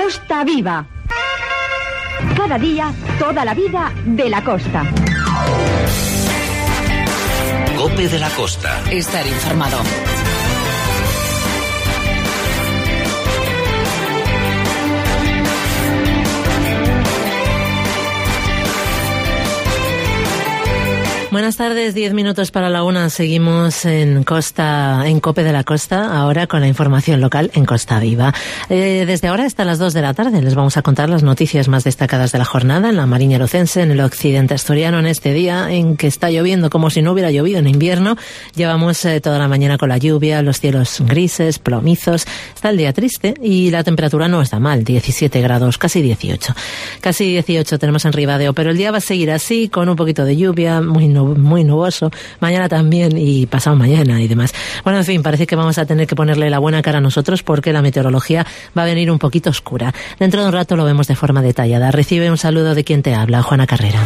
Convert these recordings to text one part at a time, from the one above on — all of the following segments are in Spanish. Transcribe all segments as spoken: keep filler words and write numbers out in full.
Costa Viva. Cada día, toda la vida de la costa. COPE de la Costa. Estar informado. Buenas tardes, diez minutos para la una. Seguimos en Costa, en COPE de la Costa, ahora con la información local en Costa Viva. Eh, desde ahora hasta las dos de la tarde les vamos a contar las noticias más destacadas de la jornada en la Mariña Lucense, en el occidente asturiano, en este día en que está lloviendo como si no hubiera llovido en invierno. Llevamos eh, toda la mañana con la lluvia, los cielos grises, plomizos. Está el día triste y la temperatura no está mal, diecisiete grados, casi dieciocho. Casi dieciocho tenemos en Ribadeo, pero el día va a seguir así, con un poquito de lluvia, muy nuboso. muy nuboso, mañana también y pasado mañana y demás. Bueno, en fin, parece que vamos a tener que ponerle la buena cara a nosotros porque la meteorología va a venir un poquito oscura. Dentro de un rato lo vemos de forma detallada. Recibe un saludo de quien te habla, Juana Carrera.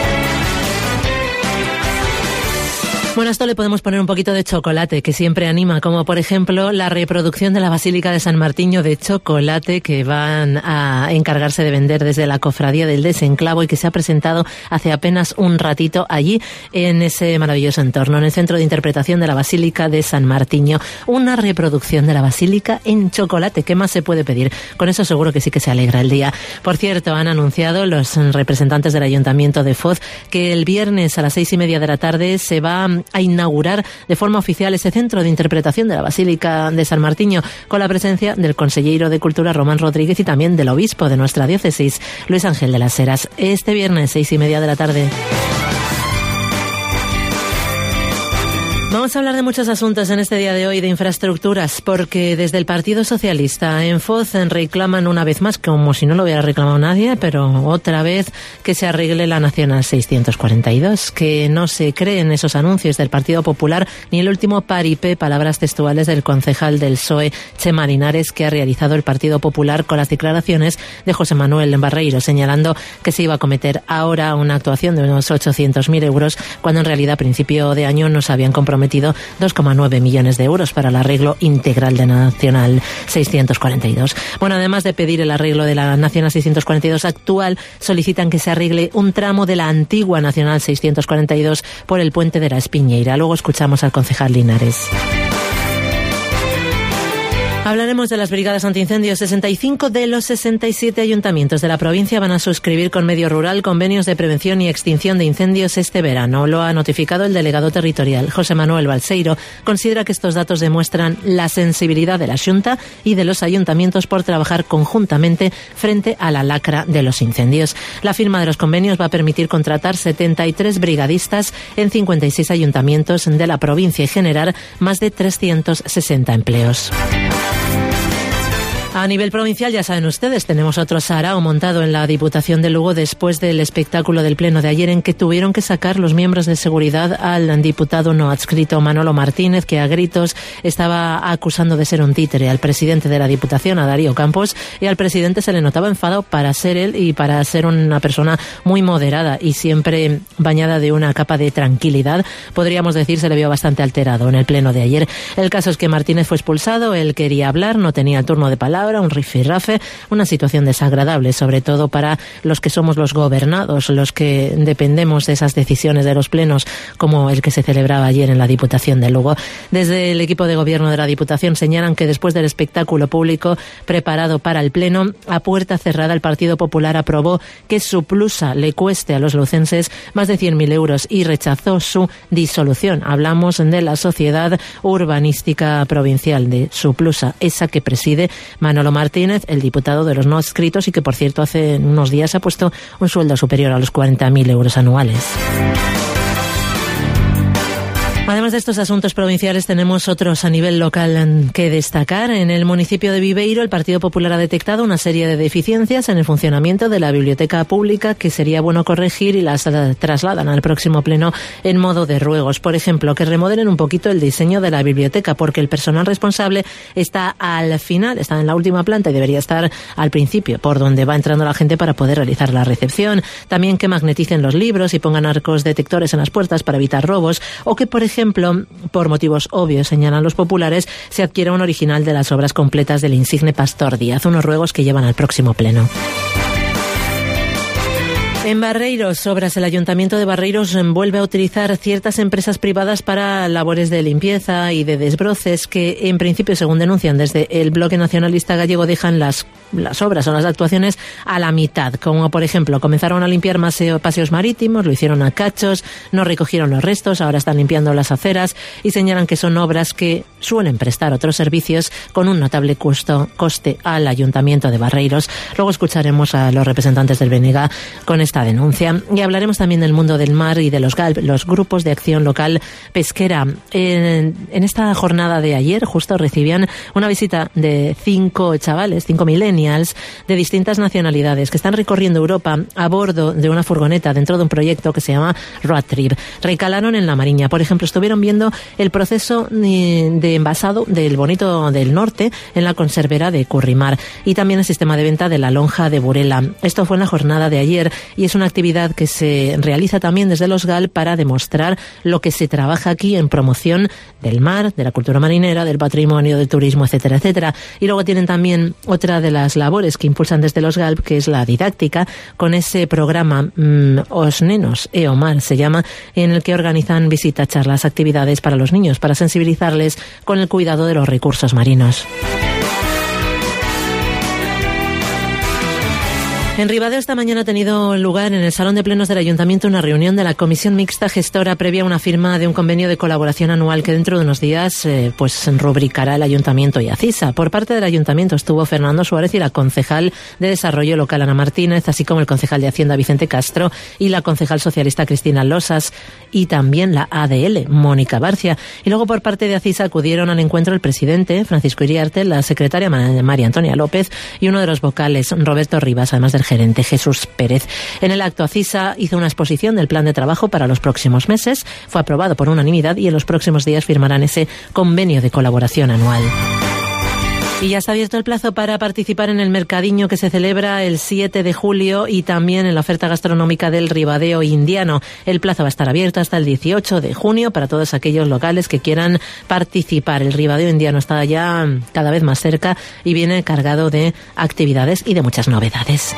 Bueno, a esto le podemos poner un poquito de chocolate, que siempre anima, como por ejemplo la reproducción de la Basílica de San Martiño de chocolate que van a encargarse de vender desde la Cofradía del Desenclavo y que se ha presentado hace apenas un ratito allí en ese maravilloso entorno, en el Centro de Interpretación de la Basílica de San Martiño. Una reproducción de la Basílica en chocolate. ¿Qué más se puede pedir? Con eso seguro que sí que se alegra el día. Por cierto, han anunciado los representantes del Ayuntamiento de Foz que el viernes a las seis y media de la tarde se va a inaugurar de forma oficial ese centro de interpretación de la Basílica de San Martiño, con la presencia del consejero de Cultura Román Rodríguez y también del obispo de nuestra diócesis, Luis Ángel de las Heras, este viernes seis y media de la tarde. Vamos a hablar de muchos asuntos en este día de hoy de infraestructuras, porque desde el Partido Socialista en Foz reclaman una vez más, como si no lo hubiera reclamado nadie, pero otra vez que se arregle la Nacional seiscientos cuarenta y dos, que no se creen esos anuncios del Partido Popular ni el último paripé, palabras textuales del concejal del P S O E, Chema Linares, que ha realizado el Partido Popular con las declaraciones de José Manuel Barreiro, señalando que se iba a cometer ahora una actuación de unos ochocientos mil euros, cuando en realidad a principio de año nos habían comprometido dos coma nueve millones de euros para el arreglo integral de Nacional seiscientos cuarenta y dos. Bueno, además de pedir el arreglo de la Nacional seiscientos cuarenta y dos actual, solicitan que se arregle un tramo de la antigua Nacional seiscientos cuarenta y dos por el puente de la Espiñeira. Luego escuchamos al concejal Linares. Hablaremos de las brigadas antiincendios. sesenta y cinco de los sesenta y siete ayuntamientos de la provincia van a suscribir con Medio Rural convenios de prevención y extinción de incendios este verano. Lo ha notificado el delegado territorial, José Manuel Balseiro. Considera que estos datos demuestran la sensibilidad de la Xunta y de los ayuntamientos por trabajar conjuntamente frente a la lacra de los incendios. La firma de los convenios va a permitir contratar setenta y tres brigadistas en cincuenta y seis ayuntamientos de la provincia y generar más de trescientos sesenta empleos. A nivel provincial, ya saben ustedes, tenemos otro sarao montado en la Diputación de Lugo después del espectáculo del pleno de ayer en que tuvieron que sacar los miembros de seguridad al diputado no adscrito Manolo Martínez, que a gritos estaba acusando de ser un títere al presidente de la Diputación, a Darío Campos, y al presidente se le notaba enfadado para ser él y para ser una persona muy moderada y siempre bañada de una capa de tranquilidad. Podríamos decir, se le vio bastante alterado en el pleno de ayer. El caso es que Martínez fue expulsado, él quería hablar, no tenía turno de palabra, un rifirrafe, una situación desagradable, sobre todo para los que somos los gobernados, los que dependemos de esas decisiones de los plenos, como el que se celebraba ayer en la Diputación de Lugo. Desde el equipo de gobierno de la Diputación señalan que después del espectáculo público preparado para el pleno, a puerta cerrada el Partido Popular aprobó que su plusa le cueste a los lucenses más de cien mil euros y rechazó su disolución. Hablamos de la Sociedad Urbanística Provincial, de su plusa, esa que preside Manolo Martínez, el diputado de los no adscritos, y que por cierto hace unos días ha puesto un sueldo superior a los cuarenta mil euros anuales. Además de estos asuntos provinciales, tenemos otros a nivel local que destacar. En el municipio de Viveiro, el Partido Popular ha detectado una serie de deficiencias en el funcionamiento de la biblioteca pública que sería bueno corregir y las trasladan al próximo pleno en modo de ruegos. Por ejemplo, que remodelen un poquito el diseño de la biblioteca, porque el personal responsable está al final, está en la última planta y debería estar al principio, por donde va entrando la gente para poder realizar la recepción. También que magneticen los libros y pongan arcos detectores en las puertas para evitar robos, o que, por ejemplo, ejemplo, por motivos obvios, señalan los populares, se adquiera un original de las obras completas del insigne Pastor Díaz, unos ruegos que llevan al próximo pleno. En Barreiros, Obras, el Ayuntamiento de Barreiros vuelve a utilizar ciertas empresas privadas para labores de limpieza y de desbroces que, en principio, según denuncian desde el Bloque Nacionalista Gallego, dejan las, las obras o las actuaciones a la mitad. Como, por ejemplo, comenzaron a limpiar maseo, paseos marítimos, lo hicieron a cachos, no recogieron los restos, ahora están limpiando las aceras y señalan que son obras que suelen prestar otros servicios con un notable costo, coste al Ayuntamiento de Barreiros. Luego escucharemos a los representantes del B N G con esta denuncia. Y hablaremos también del mundo del mar y de los G A L P, los grupos de acción local pesquera. En, en esta jornada de ayer justo recibían una visita de cinco chavales, cinco millennials de distintas nacionalidades que están recorriendo Europa a bordo de una furgoneta dentro de un proyecto que se llama Road Trip. Recalaron en La Mariña. Por ejemplo, estuvieron viendo el proceso de envasado del Bonito del Norte en la conservera de Currimar y también el sistema de venta de la lonja de Burela. Esto fue en la jornada de ayer y es una actividad que se realiza también desde los G A L P para demostrar lo que se trabaja aquí en promoción del mar, de la cultura marinera, del patrimonio, del turismo, etcétera, etcétera. Y luego tienen también otra de las labores que impulsan desde los G A L P, que es la didáctica, con ese programa mmm, Os Nenos e o Mar se llama, en el que organizan visitas, charlas, actividades para los niños, para sensibilizarles con el cuidado de los recursos marinos. En Ribadeo esta mañana ha tenido lugar en el Salón de Plenos del Ayuntamiento una reunión de la Comisión Mixta Gestora previa a una firma de un convenio de colaboración anual que dentro de unos días eh, pues rubricará el Ayuntamiento y ACISA. Por parte del Ayuntamiento estuvo Fernando Suárez y la concejal de Desarrollo Local Ana Martínez, así como el concejal de Hacienda Vicente Castro y la concejal socialista Cristina Losas y también la A D L, Mónica Barcia. Y luego por parte de ACISA acudieron al encuentro el presidente Francisco Iriarte, la secretaria María Antonia López y uno de los vocales Roberto Rivas, además del gerente Jesús Pérez. En el acto, ACISA hizo una exposición del plan de trabajo para los próximos meses, fue aprobado por unanimidad y en los próximos días firmarán ese convenio de colaboración anual. Y ya está abierto el plazo para participar en el mercadiño que se celebra el siete de julio y también en la oferta gastronómica del Ribadeo Indiano. El plazo va a estar abierto hasta el dieciocho de junio para todos aquellos locales que quieran participar. El Ribadeo Indiano está ya cada vez más cerca y viene cargado de actividades y de muchas novedades.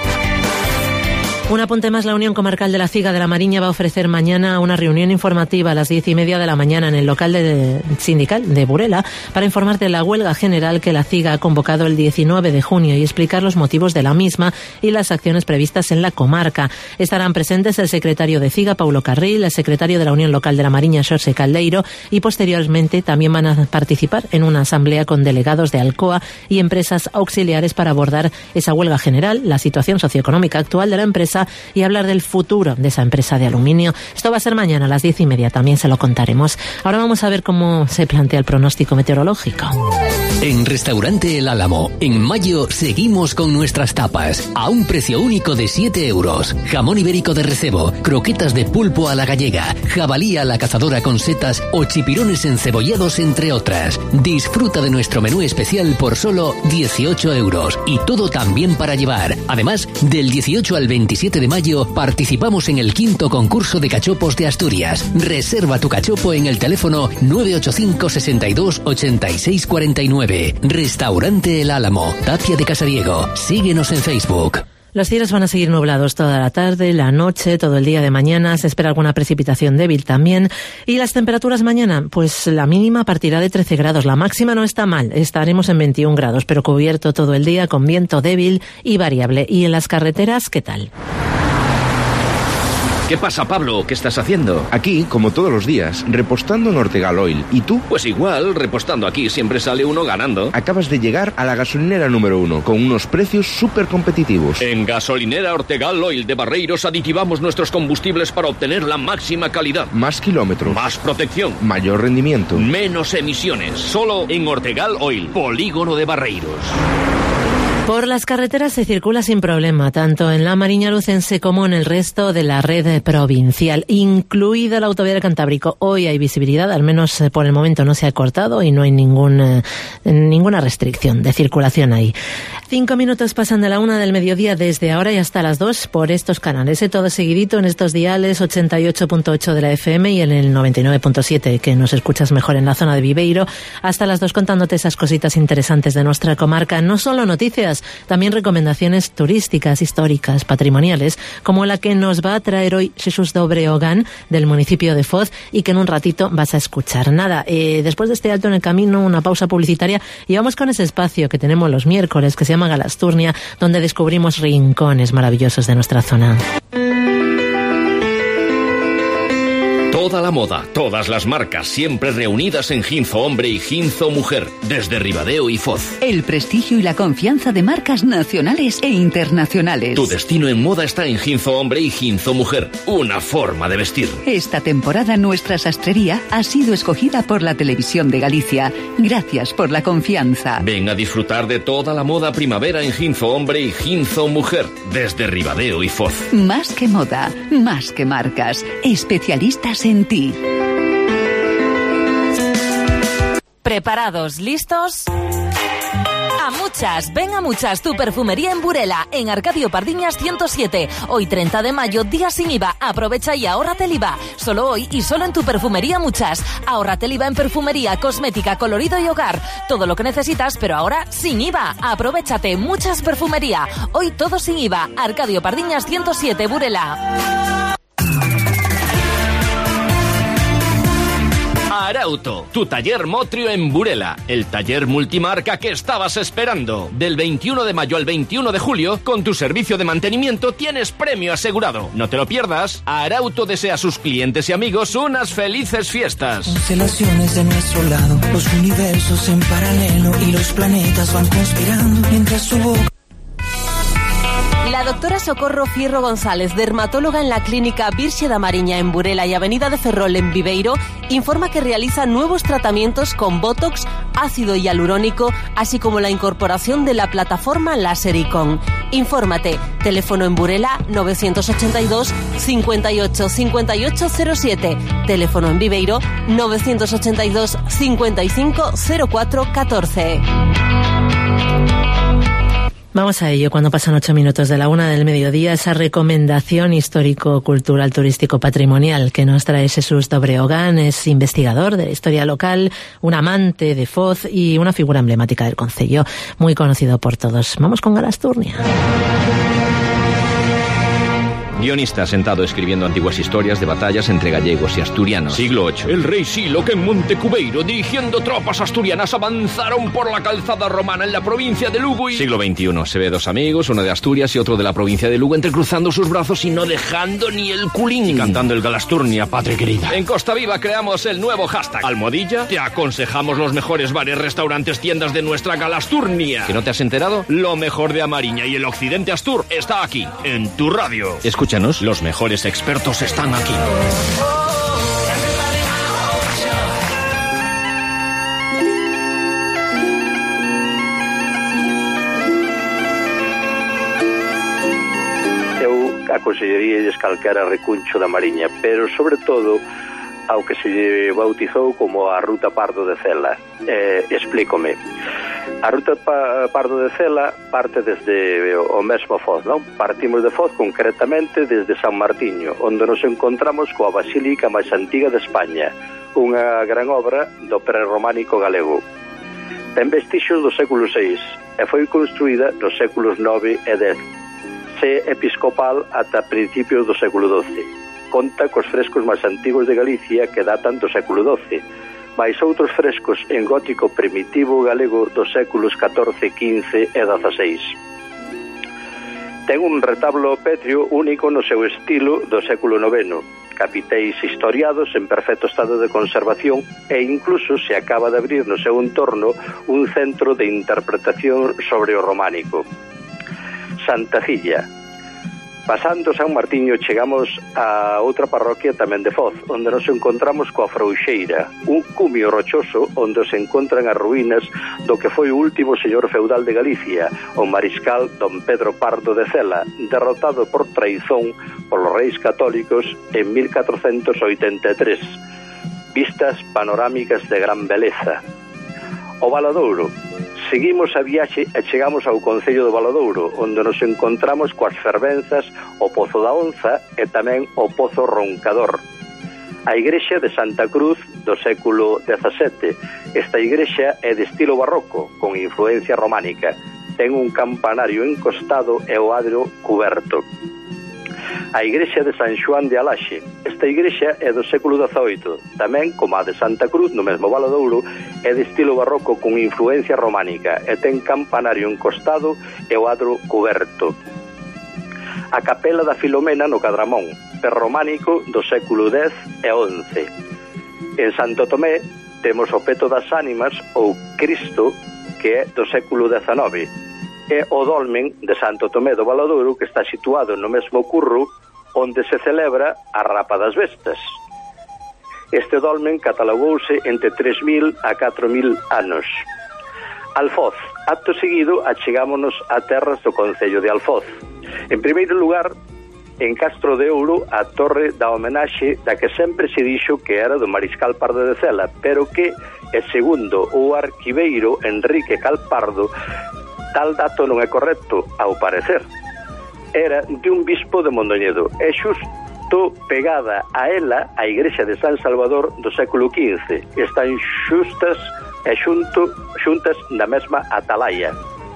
Un apunte más, la Unión Comarcal de la Ciga de la Mariña va a ofrecer mañana una reunión informativa a las diez y media de la mañana en el local de, sindical de Burela para informar de la huelga general que la Ciga ha convocado el diecinueve de junio y explicar los motivos de la misma y las acciones previstas en la comarca. Estarán presentes el secretario de Ciga, Paulo Carril, el secretario de la Unión Local de la Mariña, Xorxe Caldeiro, y posteriormente también van a participar en una asamblea con delegados de Alcoa y empresas auxiliares para abordar esa huelga general, la situación socioeconómica actual de la empresa y hablar del futuro de esa empresa de aluminio. Esto va a ser mañana a las diez y media, también se lo contaremos. Ahora vamos a ver cómo se plantea el pronóstico meteorológico. En Restaurante El Álamo, en mayo seguimos con nuestras tapas a un precio único de siete euros. Jamón ibérico de recebo, croquetas de pulpo a la gallega, jabalí a la cazadora con setas o chipirones encebollados, entre otras. Disfruta de nuestro menú especial por solo dieciocho euros y todo también para llevar. Además, del dieciocho al veintisiete de mayo participamos en el quinto concurso de cachopos de Asturias. Reserva tu cachopo en el teléfono nueve ocho cinco, sesenta y dos, ochenta y seis cuarenta y nueve. Restaurante El Álamo, Tapia de Casariego. Síguenos en Facebook. Los cielos van a seguir nublados toda la tarde, la noche, todo el día de mañana. Se espera alguna precipitación débil también. Y las temperaturas mañana, pues la mínima partirá de trece grados. La máxima no está mal, estaremos en veintiún grados, pero cubierto todo el día con viento débil y variable. ¿Y en las carreteras qué tal? ¿Qué pasa, Pablo? ¿Qué estás haciendo? Aquí, como todos los días, repostando en Ortegal Oil. ¿Y tú? Pues igual, repostando aquí siempre sale uno ganando. Acabas de llegar a la gasolinera número uno, con unos precios súper competitivos. En Gasolinera Ortegal Oil de Barreiros aditivamos nuestros combustibles para obtener la máxima calidad. Más kilómetros. Más protección. Mayor rendimiento. Menos emisiones. Solo en Ortegal Oil, polígono de Barreiros. Por las carreteras se circula sin problema, tanto en la Mariña Lucense como en el resto de la red provincial, incluida la autovía del Cantábrico. Hoy hay visibilidad, al menos por el momento no se ha cortado y no hay ningún, eh, ninguna restricción de circulación ahí. Cinco minutos pasan de la una del mediodía desde ahora y hasta las dos por estos canales. ¿eh? Todo seguidito en estos diales ochenta y ocho punto ocho de la F M y en el noventa y nueve punto siete, que nos escuchas mejor en la zona de Viveiro. Hasta las dos contándote esas cositas interesantes de nuestra comarca. No solo noticias, también recomendaciones turísticas, históricas, patrimoniales, como la que nos va a traer hoy Jesús Dobreogán, del municipio de Foz, y que en un ratito vas a escuchar. Nada, eh, después de este alto en el camino, una pausa publicitaria, y vamos con ese espacio que tenemos los miércoles, que se llama Galasturnia, donde descubrimos rincones maravillosos de nuestra zona. Toda la moda, todas las marcas, siempre reunidas en Ginzo Hombre y Ginzo Mujer, desde Ribadeo y Foz. El prestigio y la confianza de marcas nacionales e internacionales. Tu destino en moda está en Ginzo Hombre y Ginzo Mujer, una forma de vestir. Esta temporada nuestra sastrería ha sido escogida por la Televisión de Galicia. Gracias por la confianza. Ven a disfrutar de toda la moda primavera en Ginzo Hombre y Ginzo Mujer, desde Ribadeo y Foz. Más que moda, más que marcas, especialistas en ti. ¿Preparados? ¿Listos? A Muchas, ven a Muchas, tu perfumería en Burela, en Arcadio Pardiñas ciento siete. Hoy treinta de mayo, día sin I V A. Aprovecha y ahórrate el I V A. Solo hoy y solo en tu perfumería Muchas. Ahórrate el I V A en perfumería, cosmética, colorido y hogar. Todo lo que necesitas, pero ahora sin I V A. Aprovechate, Muchas Perfumería. Hoy todo sin I V A. Arcadio Pardiñas ciento siete, Burela. Arauto, tu taller Motrio en Burela, el taller multimarca que estabas esperando. Del veintiuno de mayo al veintiuno de julio, con tu servicio de mantenimiento tienes premio asegurado. No te lo pierdas. Arauto desea a sus clientes y amigos unas felices fiestas. Constelaciones de nuestro lado, los universos en paralelo y los planetas van conspirando mientras su boca. La doctora Socorro Fierro González, dermatóloga en la clínica Virxe da Mariña en Burela y Avenida de Ferrol en Viveiro, informa que realiza nuevos tratamientos con Botox, ácido hialurónico, así como la incorporación de la plataforma láser Icon. Infórmate, teléfono en Burela novecientos ochenta y dos, cincuenta y ocho, cincuenta y ocho cero siete, teléfono en Viveiro novecientos ochenta y dos, cincuenta y cinco cero cuatro catorce. Vamos a ello cuando pasan ocho minutos de la una del mediodía, esa recomendación histórico-cultural, turístico-patrimonial que nos trae Jesús Dobreogán. Es investigador de la historia local, un amante de Foz y una figura emblemática del concello, muy conocido por todos. Vamos con Galasturnia. Guionista sentado escribiendo antiguas historias de batallas entre gallegos y asturianos. Siglo ocho. El rey Silo, que en Montecubeiro, dirigiendo tropas asturianas, avanzaron por la calzada romana en la provincia de Lugo y... Siglo veintiuno. Se ve dos amigos, uno de Asturias y otro de la provincia de Lugo, entrecruzando sus brazos y no dejando ni el culín. Y cantando el Galasturnia, patria querida. En Costa Viva creamos el nuevo hashtag. Almohadilla, te aconsejamos los mejores bares, restaurantes, tiendas de nuestra Galasturnia. ¿Que no te has enterado? Lo mejor de Amariña y el occidente Astur está aquí, en tu radio. Escúchanos. Los mejores expertos están aquí. Eu aconselleríalles calquera recuncho da Mariña, pero sobre todo ao que se lle bautizou como a Ruta Pardo de Cela. Eh, explícome. A Ruta Pardo de Cela parte desde o mesmo Foz, non? Partimos de Foz concretamente desde San Martiño, onde nos encontramos coa basílica máis antiga de España, unha gran obra do prerrománico galego. Ten vestixios do século seis e foi construída nos séculos nove e dez, se episcopal ata principios do século doce. Conta cos frescos máis antigos de Galicia que datan do século doce, máis outros frescos en gótico primitivo galego dos séculos catorce, quince e dezasseis. Ten un retablo pétreo único no seu estilo do século noveno, capiteis historiados en perfecto estado de conservación e incluso se acaba de abrir no seu entorno un centro de interpretación sobre o románico. Santa Cilla. Pasando San Martiño chegamos a outra parroquia tamén de Foz, onde nos encontramos coa Frouxeira, un cumio rochoso onde se encontran as ruínas do que foi o último señor feudal de Galicia, o mariscal don Pedro Pardo de Cela, derrotado por traizón polos reis católicos en mil catrocentos oitenta e tres. Vistas panorámicas de gran beleza. O Valadouro. Seguimos a viaxe e chegamos ao concello do Valadouro, onde nos encontramos coas fervenzas o Pozo da Onza e tamén o Pozo Roncador. A igrexa de Santa Cruz do século dezasete. Esta igrexa é de estilo barroco, con influencia románica. Ten un campanario encostado e o adro cuberto. A igrexa de San Xoán de Alaxe. Esta igrexa é do século dezaoito, tamén como a de Santa Cruz, no mesmo Valadouro, é de estilo barroco con influencia románica e ten campanario encostado e o adro cuberto. A capela da Filomena no Cadramón, prerrománico do século dez e once. En Santo Tomé temos o Peto das Ánimas ou Cristo, que é do século dezenove, e o Dolmen de Santo Tomé do Valadouro, que está situado no mesmo curro onde se celebra a Rapa das Bestas. Este dolmen catalogouse entre tres mil a catro mil anos. Alfoz. Acto seguido, achegámonos a terras do concello de Alfoz. En primeiro lugar, en Castro de Ouro, a torre da homenaxe da que sempre se dixo que era do mariscal Pardo de Cela, pero que, e segundo o arquiveiro Enrique Calpardo, tal dato non é correcto, ao parecer. Era de un bispo de Mondoñedo, e xusto pegada a ela a igrexa de San Salvador do século quince. Están xustas e xunto, xuntas na mesma atalaya.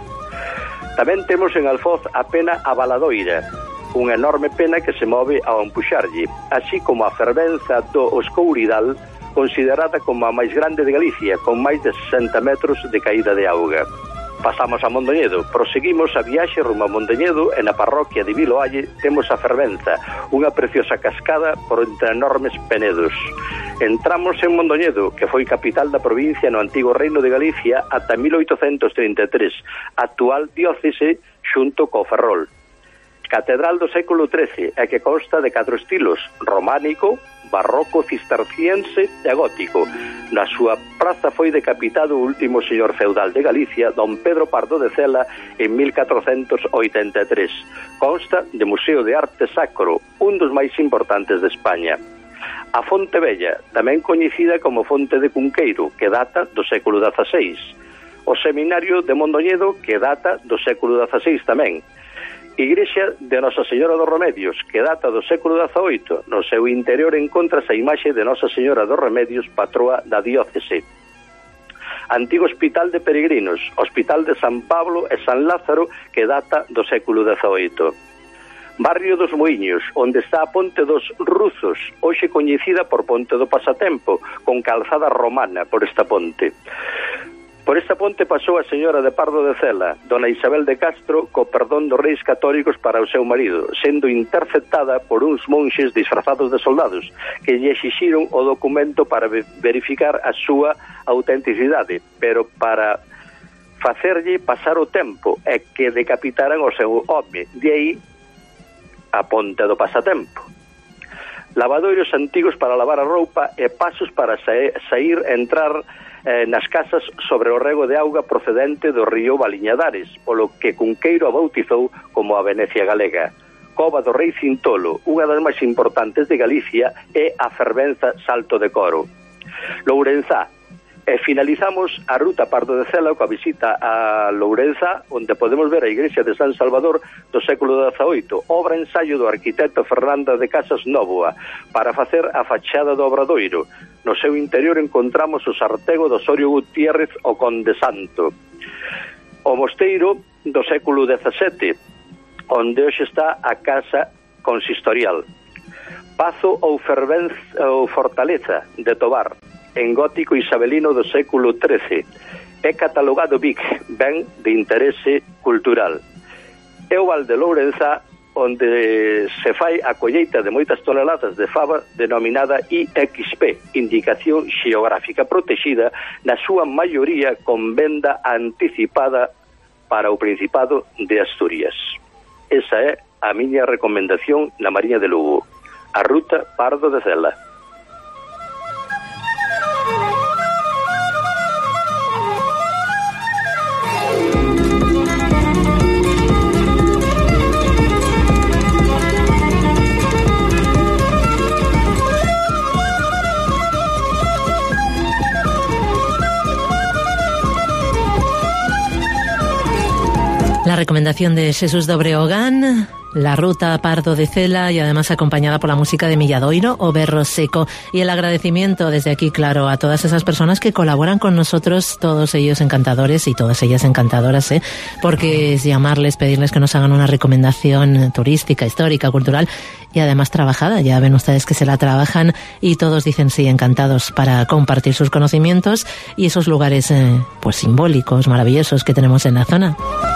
Tamén temos en Alfoz a pena a Valadoira, unha enorme pena que se move ao empuxarlle, así como a fervenza do Oscouridal, considerada como a máis grande de Galicia, con máis de sesenta metros de caída de auga. Pasamos a Mondoñedo, proseguimos a viaxe rumo a Mondoñedo e na parroquia de Viloalle temos a Fervenza, unha preciosa cascada por entre enormes penedos. Entramos en Mondoñedo, que foi capital da provincia no antigo Reino de Galicia ata mil oitocentos trinta e tres, actual diócese xunto co Ferrol. Catedral do século trece, e que consta de catro estilos: románico, barroco, cisterciense e gótico. Na súa praza foi decapitado o último señor feudal de Galicia, don Pedro Pardo de Cela, en mil catrocentos oitenta e tres. Consta de Museo de Arte Sacro, un dos máis importantes de España. A Fonte Bella, tamén coñecida como Fonte de Cunqueiro, que data do século dezaseis. O Seminario de Mondoñedo, que data do século dezaseis tamén. Igrexa de Nosa Señora dos Remedios, que data do século dezaoito. No seu interior encontrase a imaxe de Nosa Señora dos Remedios, patroa da diócese. Antigo Hospital de Peregrinos, Hospital de San Pablo e San Lázaro, que data do século dezaoito. Barrio dos Moiños, onde está a Ponte dos Ruzos, hoxe coñecida por Ponte do Pasatempo, con calzada romana por esta ponte. Por esta ponte pasou a señora de Pardo de Cela, dona Isabel de Castro, co perdón dos reis católicos para o seu marido, sendo interceptada por uns monxes disfrazados de soldados, que lle exixiron o documento para verificar a súa autenticidade, pero para facerlle pasar o tempo e que decapitaran o seu home. De aí a Ponte do Pasatempo. Lavadoiros antigos para lavar a roupa e pasos para sair e entrar eh, nas casas sobre o rego de auga procedente do río Baliñadares, polo que Cunqueiro a bautizou como a Venecia galega. Cova do Rei Cintolo, unha das máis importantes de Galicia, e a fervenza Salto de Coro. Lourenzá. E finalizamos a ruta Pardo de Cela coa visita a Lourenzá, onde podemos ver a igrexa de San Salvador do século dezaoito, obra ensaio do arquitecto Fernando de Casas Nóvoa, para facer a fachada do Obradoiro. No seu interior encontramos o sartego do Osorio Gutiérrez o Conde Santo. O mosteiro do século dezasete, onde hoxe está a casa consistorial. Pazo ou, fervenza, ou Fortaleza de Tobar, en gótico isabelino do século trece. É catalogado Big Ben de interese cultural. É o Val de Lourenzá, onde se fai a colleita de moitas toneladas de fava denominada I X P, Indicación Xeográfica Protexida, na súa maioría con venda anticipada para o Principado de Asturias. Esa é a a miña recomendación na Mariña de Lugo, a ruta Pardo de Cela. La recomendación de Jesús de Breogán, la ruta Pardo de Cela, y además acompañada por la música de Milladoiro o Berro Seco. Y el agradecimiento desde aquí, claro, a todas esas personas que colaboran con nosotros, todos ellos encantadores y todas ellas encantadoras, ¿eh? Porque es llamarles, pedirles que nos hagan una recomendación turística, histórica, cultural y además trabajada. Ya ven ustedes que se la trabajan y todos dicen sí, encantados para compartir sus conocimientos y esos lugares eh, pues simbólicos, maravillosos que tenemos en la zona.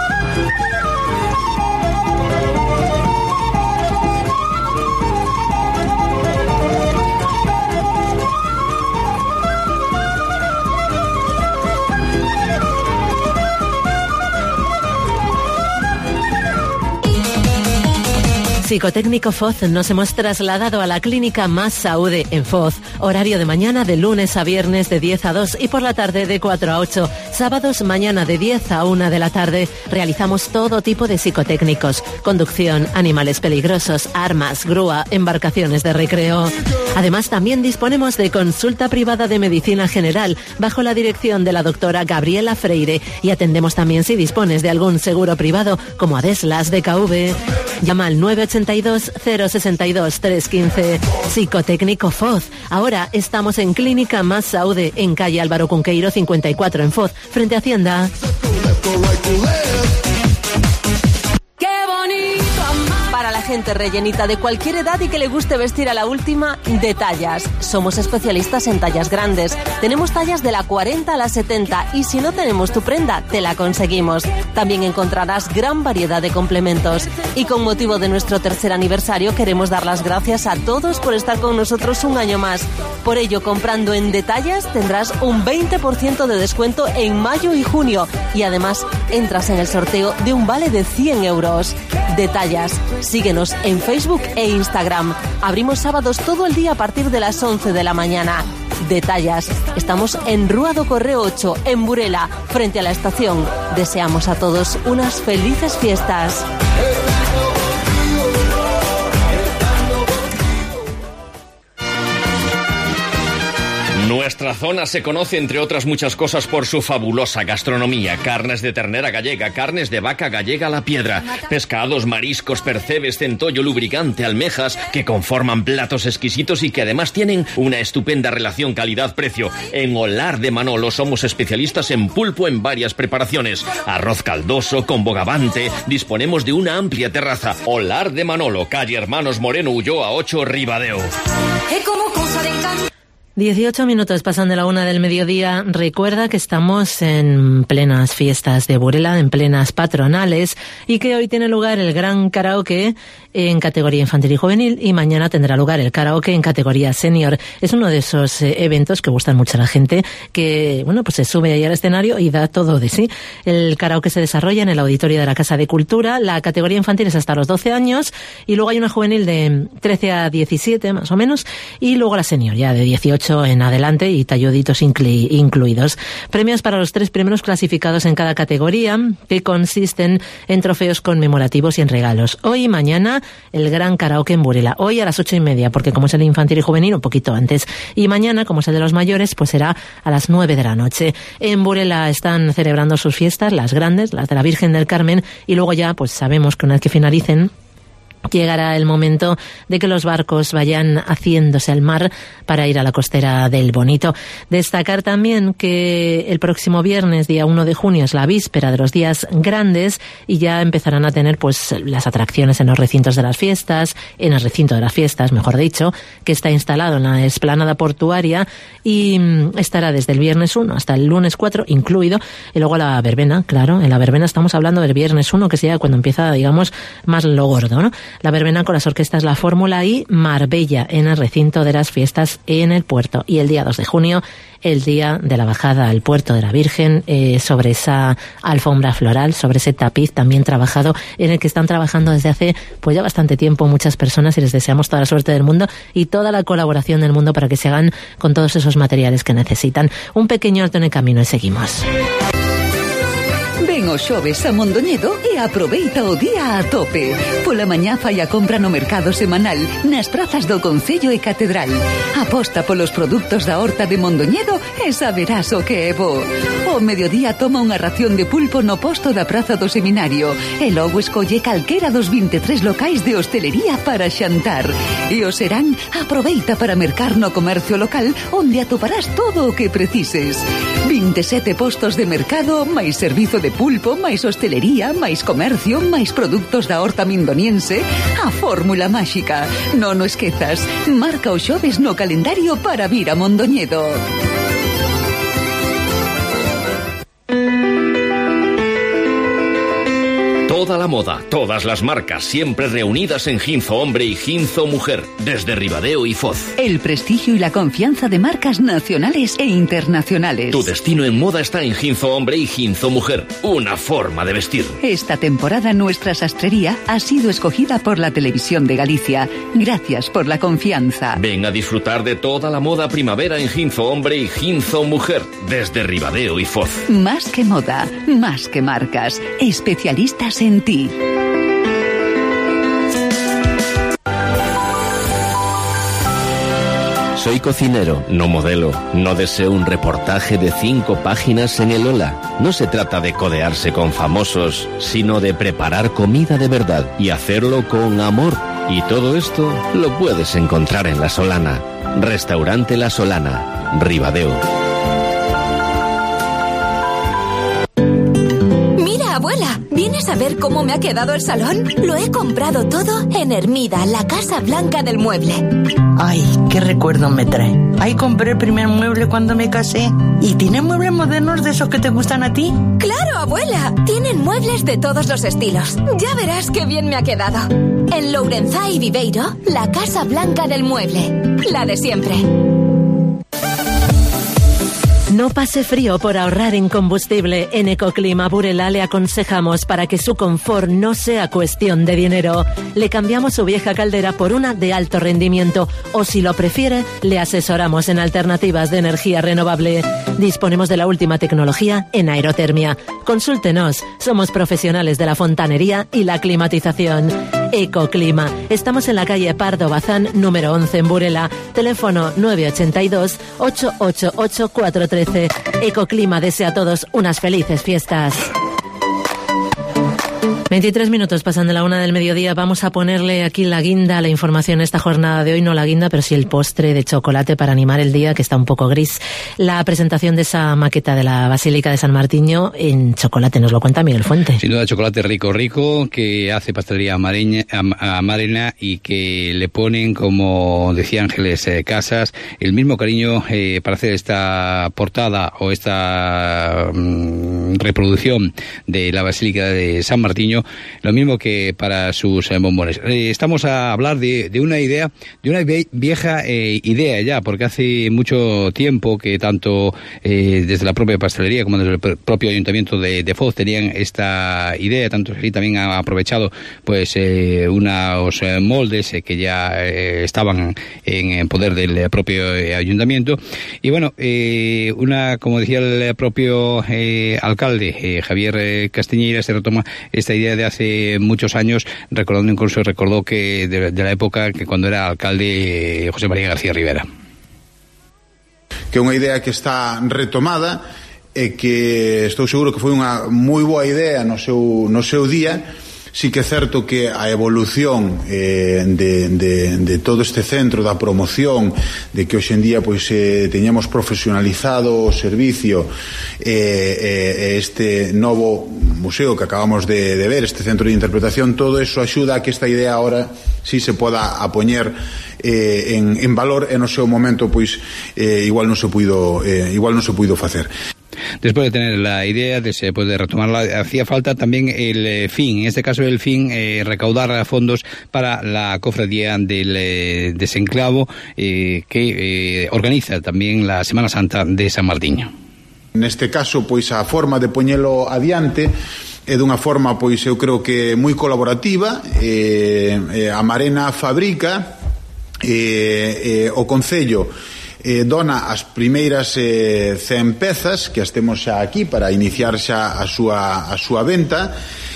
Psicotécnico Foz, nos hemos trasladado a la clínica Más Saúde en Foz. Horario de mañana de lunes a viernes de diez a dos y por la tarde de cuatro a ocho. Sábados mañana de diez a una de la tarde. Realizamos todo tipo de psicotécnicos. Conducción, animales peligrosos, armas, grúa, embarcaciones de recreo. Además también disponemos de consulta privada de medicina general bajo la dirección de la doctora Gabriela Freire y atendemos también si dispones de algún seguro privado como Adeslas de K V. Llama al nueve ochenta y dos, cero sesenta y dos, trescientos quince. Psicotécnico Foz. Ahora estamos en Clínica Más Saúde, en calle Álvaro Cunqueiro cincuenta y cuatro en Foz, frente a Hacienda. ¡Qué bonito! Para la gente rellenita de cualquier edad y que le guste vestir a la última, de tallas. Somos especialistas en tallas grandes. Tenemos tallas de la cuarenta a la setenta y si no tenemos tu prenda, te la conseguimos. También encontrarás gran variedad de complementos. Y con motivo de nuestro tercer aniversario queremos dar las gracias a todos por estar con nosotros un año más. Por ello, comprando en Detallas tendrás un veinte por ciento de descuento en mayo y junio. Y además, entras en el sorteo de un vale de cien euros. Detallas. Síguenos en Facebook e Instagram. Abrimos sábados todo el día a partir de las once de la mañana. Detallas. Estamos en Rúa do Correo ocho, en Burela, frente a la estación. Deseamos a todos unas felices fiestas. Nuestra zona se conoce, entre otras muchas cosas, por su fabulosa gastronomía. Carnes de ternera gallega, carnes de vaca gallega a la piedra, pescados, mariscos, percebes, centollo, lubricante, almejas, que conforman platos exquisitos y que además tienen una estupenda relación calidad-precio. En Olar de Manolo somos especialistas en pulpo en varias preparaciones. Arroz caldoso, con bogavante. Disponemos de una amplia terraza. Olar de Manolo, calle Hermanos Moreno Ulloa ocho, Ribadeo. dieciocho minutos pasan de la una del mediodía. Recuerda que estamos en plenas fiestas de Burela, en plenas patronales, y que hoy tiene lugar el gran karaoke en categoría infantil y juvenil y mañana tendrá lugar el karaoke en categoría senior. Es uno de esos eh, eventos que gustan mucho a la gente, que bueno, pues se sube ahí al escenario y da todo de sí. El karaoke se desarrolla en el auditorio de la Casa de Cultura. La categoría infantil es hasta los doce años y luego hay una juvenil de trece a diecisiete más o menos y luego la senior ya de dieciocho en adelante y talluditos inclu- incluidos. Premios para los tres primeros clasificados en cada categoría, que consisten en trofeos conmemorativos y en regalos. Hoy y mañana el gran karaoke en Burela. Hoy a las ocho y media, porque como es el infantil y juvenil, un poquito antes. Y mañana, como es el de los mayores, pues será a las nueve de la noche. En Burela están celebrando sus fiestas, las grandes, las de la Virgen del Carmen, y luego ya, pues sabemos que una vez que finalicen, llegará el momento de que los barcos vayan haciéndose al mar para ir a la costera del Bonito. Destacar también que el próximo viernes, día uno de junio, es la víspera de los días grandes y ya empezarán a tener pues las atracciones en los recintos de las fiestas, en el recinto de las fiestas, mejor dicho, que está instalado en la explanada portuaria y estará desde el viernes uno hasta el lunes cuatro incluido, y luego la verbena, claro, en la verbena estamos hablando del viernes uno, que sería cuando empieza, digamos, más lo gordo, ¿no? la verbena con las orquestas La Fórmula y Marbella en el recinto de las fiestas en el puerto. Y el día dos de junio, el día de la bajada al puerto de la Virgen, eh, sobre esa alfombra floral, sobre ese tapiz también trabajado, en el que están trabajando desde hace pues ya bastante tiempo muchas personas, y les deseamos toda la suerte del mundo y toda la colaboración del mundo para que se hagan con todos esos materiales que necesitan. Un pequeño alto en el camino y seguimos. Ven o xoves a Mondoñedo e aproveita o día a tope. Pola mañá fai a compra no mercado semanal nas prazas do Concello e Catedral. Aposta polos produtos da horta de Mondoñedo e saberás o que é bo. O mediodía toma unha ración de pulpo no posto da Praza do Seminario e logo escolle calquera dos vinte e tres locais de hostelería para xantar. E o serán, aproveita para mercar no comercio local onde atoparás todo o que precises. vinte e sete postos de mercado, máis servizo de pulpo, máis hostelería, máis comercio, máis produtos da horta mindoniense. A fórmula máxica. Non o esquezas. Marca o xoves no calendario para vir a Mondoñedo. Toda la moda, todas las marcas, siempre reunidas en Ginzo Hombre y Ginzo Mujer, desde Ribadeo y Foz. El prestigio y la confianza de marcas nacionales e internacionales. Tu destino en moda está en Ginzo Hombre y Ginzo Mujer, una forma de vestir. Esta temporada nuestra sastrería ha sido escogida por la Televisión de Galicia. Gracias por la confianza. Ven a disfrutar de toda la moda primavera en Ginzo Hombre y Ginzo Mujer, desde Ribadeo y Foz. Más que moda, más que marcas, especialistas en ti. Soy cocinero, no modelo. No deseo un reportaje de cinco páginas en el Ola. No se trata de codearse con famosos, sino de preparar comida de verdad y hacerlo con amor. Y todo esto lo puedes encontrar en La Solana. Restaurante La Solana, Ribadeo. Abuela, ¿vienes a ver cómo me ha quedado el salón? Lo he comprado todo en Hermida, la Casa Blanca del Mueble. Ay, qué recuerdo me trae. Ahí compré el primer mueble cuando me casé. ¿Y tiene muebles modernos de esos que te gustan a ti? ¡Claro, abuela! Tienen muebles de todos los estilos. Ya verás qué bien me ha quedado. En Lourenzá y Viveiro, la Casa Blanca del Mueble. La de siempre. No pase frío por ahorrar en combustible. En Ecoclima Burela le aconsejamos, para que su confort no sea cuestión de dinero, le cambiamos su vieja caldera por una de alto rendimiento, o si lo prefiere, le asesoramos en alternativas de energía renovable. Disponemos de la última tecnología en aerotermia. Consúltenos, somos profesionales de la fontanería y la climatización. Ecoclima. Estamos en la calle Pardo Bazán, número once en Burela. Teléfono nueve ochenta y dos, ocho ocho ocho, cuatro trece. Ecoclima desea a todos unas felices fiestas. veintitrés minutos pasan de la una del mediodía. Vamos a ponerle aquí la guinda a la información esta jornada de hoy. No la guinda, pero sí el postre de chocolate para animar el día, que está un poco gris. La presentación de esa maqueta de la Basílica de San Martiño en chocolate. Nos lo cuenta Miguel Fuente. Sin duda, chocolate rico, rico, que hace pastelería Amarena y que le ponen, como decía Ángeles eh, Casas, el mismo cariño eh, para hacer esta portada o esta mm, reproducción de la Basílica de San Martiño, lo mismo que para sus eh, bombones. Eh, estamos a hablar de, de una idea, de una vieja eh, idea ya, porque hace mucho tiempo que tanto eh, desde la propia pastelería como desde el propio ayuntamiento de, de Foz tenían esta idea, tanto así también ha aprovechado pues eh, unos eh, moldes eh, que ya eh, estaban en, en poder del propio eh, ayuntamiento. Y bueno, eh, una, como decía el propio eh, alcalde eh, Javier eh, Castiñeira, se retoma esta idea de hace muchos años, recordando incluso, recordó que de, de la época que cuando era alcalde eh, José María García Rivera. Que é unha idea que está retomada e que estou seguro que foi unha moi boa idea no seu, no seu día. Sí que é certo que a evolución eh, de, de, de todo este centro da promoción, de que hoxe en día pois eh, teñamos profesionalizado o servicio eh, eh, este novo museo que acabamos de, de ver, este centro de interpretación, todo eso axuda a que esta idea ahora sí se poda a poñer eh, en, en valor, e no seu momento pois eh, igual non se puido eh, igual non se puido facer. después de tener la idea, después de retomarla, hacía falta también el eh, fin, en este caso el fin, eh, recaudar fondos para la cofradía del eh, desenclavo eh, que eh, organiza también la Semana Santa de San Martiño. Neste caso, pois a forma de poñelo adiante é dunha forma, pois eu creo que moi colaborativa. eh, eh, a Marena fabrica, eh, eh, o Concello eh, dona as primeiras eh, cen pezas que as temos xa aquí para iniciar xa a súa, a súa venta,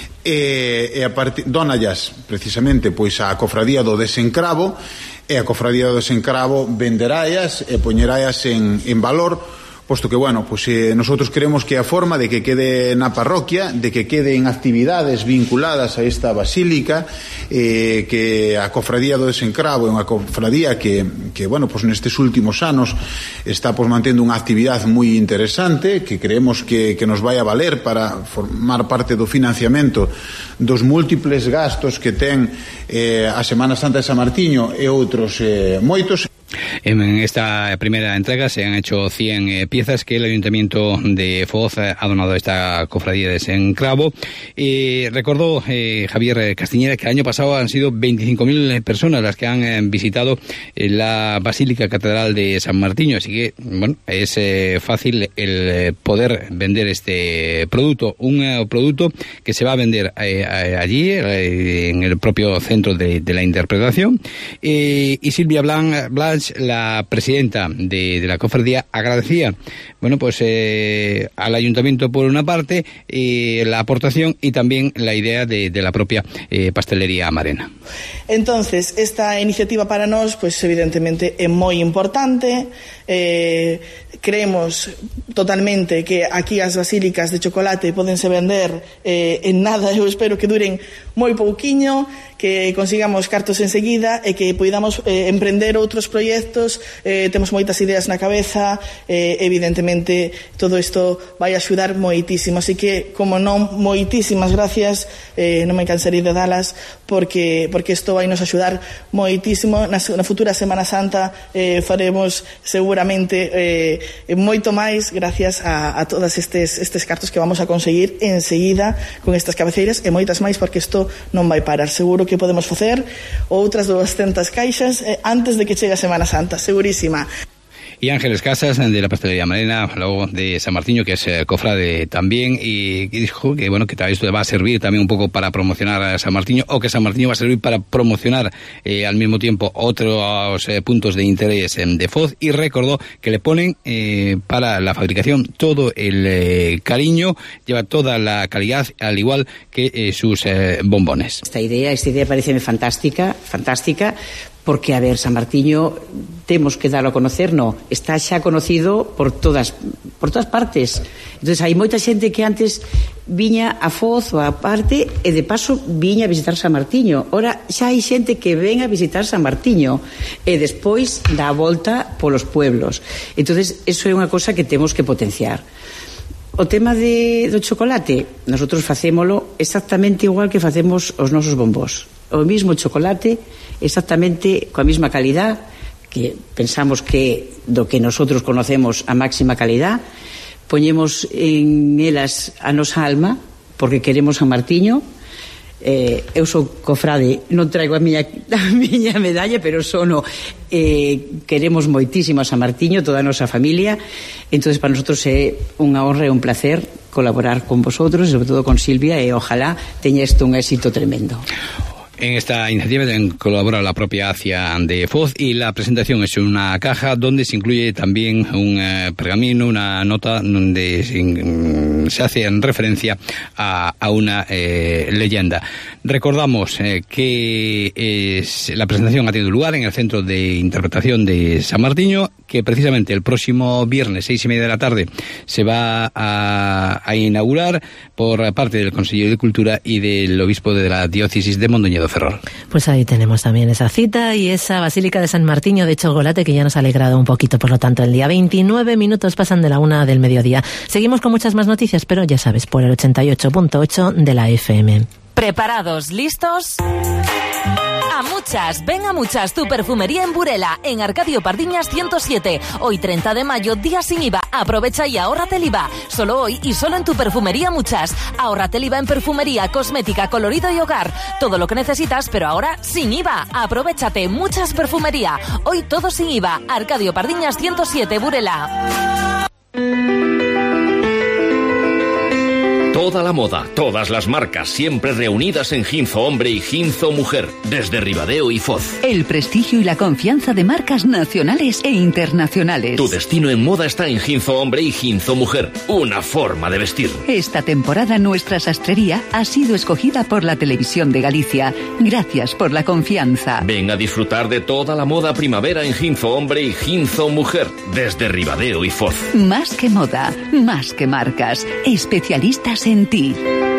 e, e a part... donallas precisamente pois a Cofradía do Desencravo, e a Cofradía do Desencravo venderaias e poñeraias en, en valor, posto que, bueno, pues eh, nosotros creemos que a forma de que quede na parroquia, de que queden actividades vinculadas a esta basílica, eh, que a Cofradía do Desencravo é unha cofradía que, que bueno, pues nestes últimos anos está pues mantendo unha actividade moi interesante, que creemos que, que nos vai a valer para formar parte do financiamento dos múltiples gastos que ten eh, a Semana Santa de San Martiño e outros eh, moitos. En esta primera entrega se han hecho cien eh, piezas que el Ayuntamiento de Foz ha donado a esta cofradía de Desenclavo. Y recordó eh, Javier Castiñera que el año pasado han sido veinticinco mil personas las que han eh, visitado eh, la Basílica Catedral de San Martiño. Así que, bueno, es eh, fácil el poder vender este producto. Un eh, producto que se va a vender eh, allí, eh, en el propio centro de, de la interpretación. Eh, y Silvia Blanc, Blanc la presidenta de, de la cofradía, agradecía, bueno, pues eh, al ayuntamiento por una parte eh, la aportación y también la idea de, de la propia eh, pastelería Marena. Entonces, esta iniciativa para nós, pues evidentemente é moi importante. Eh, creemos totalmente que aquí as basílicas de chocolate pódense vender eh, en nada. Eu espero que duren moi pouquiño, que consigamos cartos enseguida e que poidamos eh, emprender outros proxectos. Eh, temos moitas ideas na cabeza, eh, evidentemente todo isto vai axudar moitísimo, así que, como non, moitísimas gracias, eh, non me cansarei de dalas, porque porque isto vai nos axudar moitísimo. Na, na futura Semana Santa eh, faremos seguramente eh, moito máis gracias a, a todas estes, estes cartos que vamos a conseguir enseguida con estas cabeceiras, e moitas máis, porque isto non vai parar. Seguro que podemos facer outras doscientas caixas eh, antes de que chegue a Semana Santa, segurísima. Y Ángeles Casas, de la pastelería Marena, luego de San Martiño, que es eh, cofrade también, y, y dijo que, bueno, que esto va a servir también un poco para promocionar a San Martiño, o que San Martiño va a servir para promocionar eh, al mismo tiempo otros eh, puntos de interés eh, de Foz, y recordó que le ponen eh, para la fabricación todo el eh, cariño, lleva toda la calidad, al igual que eh, sus eh, bombones. Esta idea, esta idea parece fantástica, fantástica, porque, a ver, San Martiño temos que darlo a conocer, no, está xa conocido por todas por todas partes. Entonces hai moita xente que antes viña a Foz ou a parte e de paso viña a visitar San Martiño. Ora xa hai xente que ven a visitar San Martiño e despois dá a volta polos pueblos. Entonces eso é unha cosa que temos que potenciar. O tema de, do chocolate, nosotros facémolo exactamente igual que facemos os nosos bombós. O mismo chocolate, exactamente coa mesma calidad, que pensamos que do que nosotros conocemos a máxima calidad, poñemos en elas a nosa alma, porque queremos San Martiño. Eh, eu sou cofrade, non traigo a miña, a miña medalla, pero sono eh, queremos moitísimo a San Martiño, toda a nosa familia. Entonces para nosotros é unha honra e un placer colaborar con vosotros, sobre todo con Silvia, e ojalá teña isto un éxito tremendo. En esta iniciativa colabora la propia ACIA de Foz, y la presentación es una caja donde se incluye también un eh, pergamino, una nota donde se, se hace en referencia a, a una eh, leyenda. Recordamos eh, que es, la presentación ha tenido lugar en el Centro de Interpretación de San Martiño, que precisamente el próximo viernes, seis y media de la tarde, se va a, a inaugurar por parte del Consejo de Cultura y del Obispo de la Diócesis de Mondoñedo Ferrol. Pues ahí tenemos también esa cita y esa Basílica de San Martiño de chocolate que ya nos ha alegrado un poquito, por lo tanto, el día. veintinueve minutos pasan de la una del mediodía. Seguimos con muchas más noticias, pero ya sabes, por el ochenta y ocho punto ocho de la F M. ¿Preparados? ¿Listos? A mucho Muchas, ven a Muchas, tu perfumería en Burela, en Arcadio Pardiñas ciento siete. Hoy treinta de mayo, día sin I V A. Aprovecha y ahórrate el I V A. Solo hoy y solo en tu perfumería Muchas. Ahórrate el I V A en perfumería, cosmética, colorido y hogar. Todo lo que necesitas, pero ahora sin I V A. Aprovechate, Muchas perfumería. Hoy todo sin I V A. Arcadio Pardiñas ciento siete, Burela. Toda la moda, todas las marcas, siempre reunidas en Ginzo Hombre y Ginzo Mujer, desde Ribadeo y Foz. El prestigio y la confianza de marcas nacionales e internacionales. Tu destino en moda está en Ginzo Hombre y Ginzo Mujer, una forma de vestir. Esta temporada nuestra sastrería ha sido escogida por la Televisión de Galicia. Gracias por la confianza. Ven a disfrutar de toda la moda primavera en Ginzo Hombre y Ginzo Mujer, desde Ribadeo y Foz. Más que moda, más que marcas, especialistas en ti.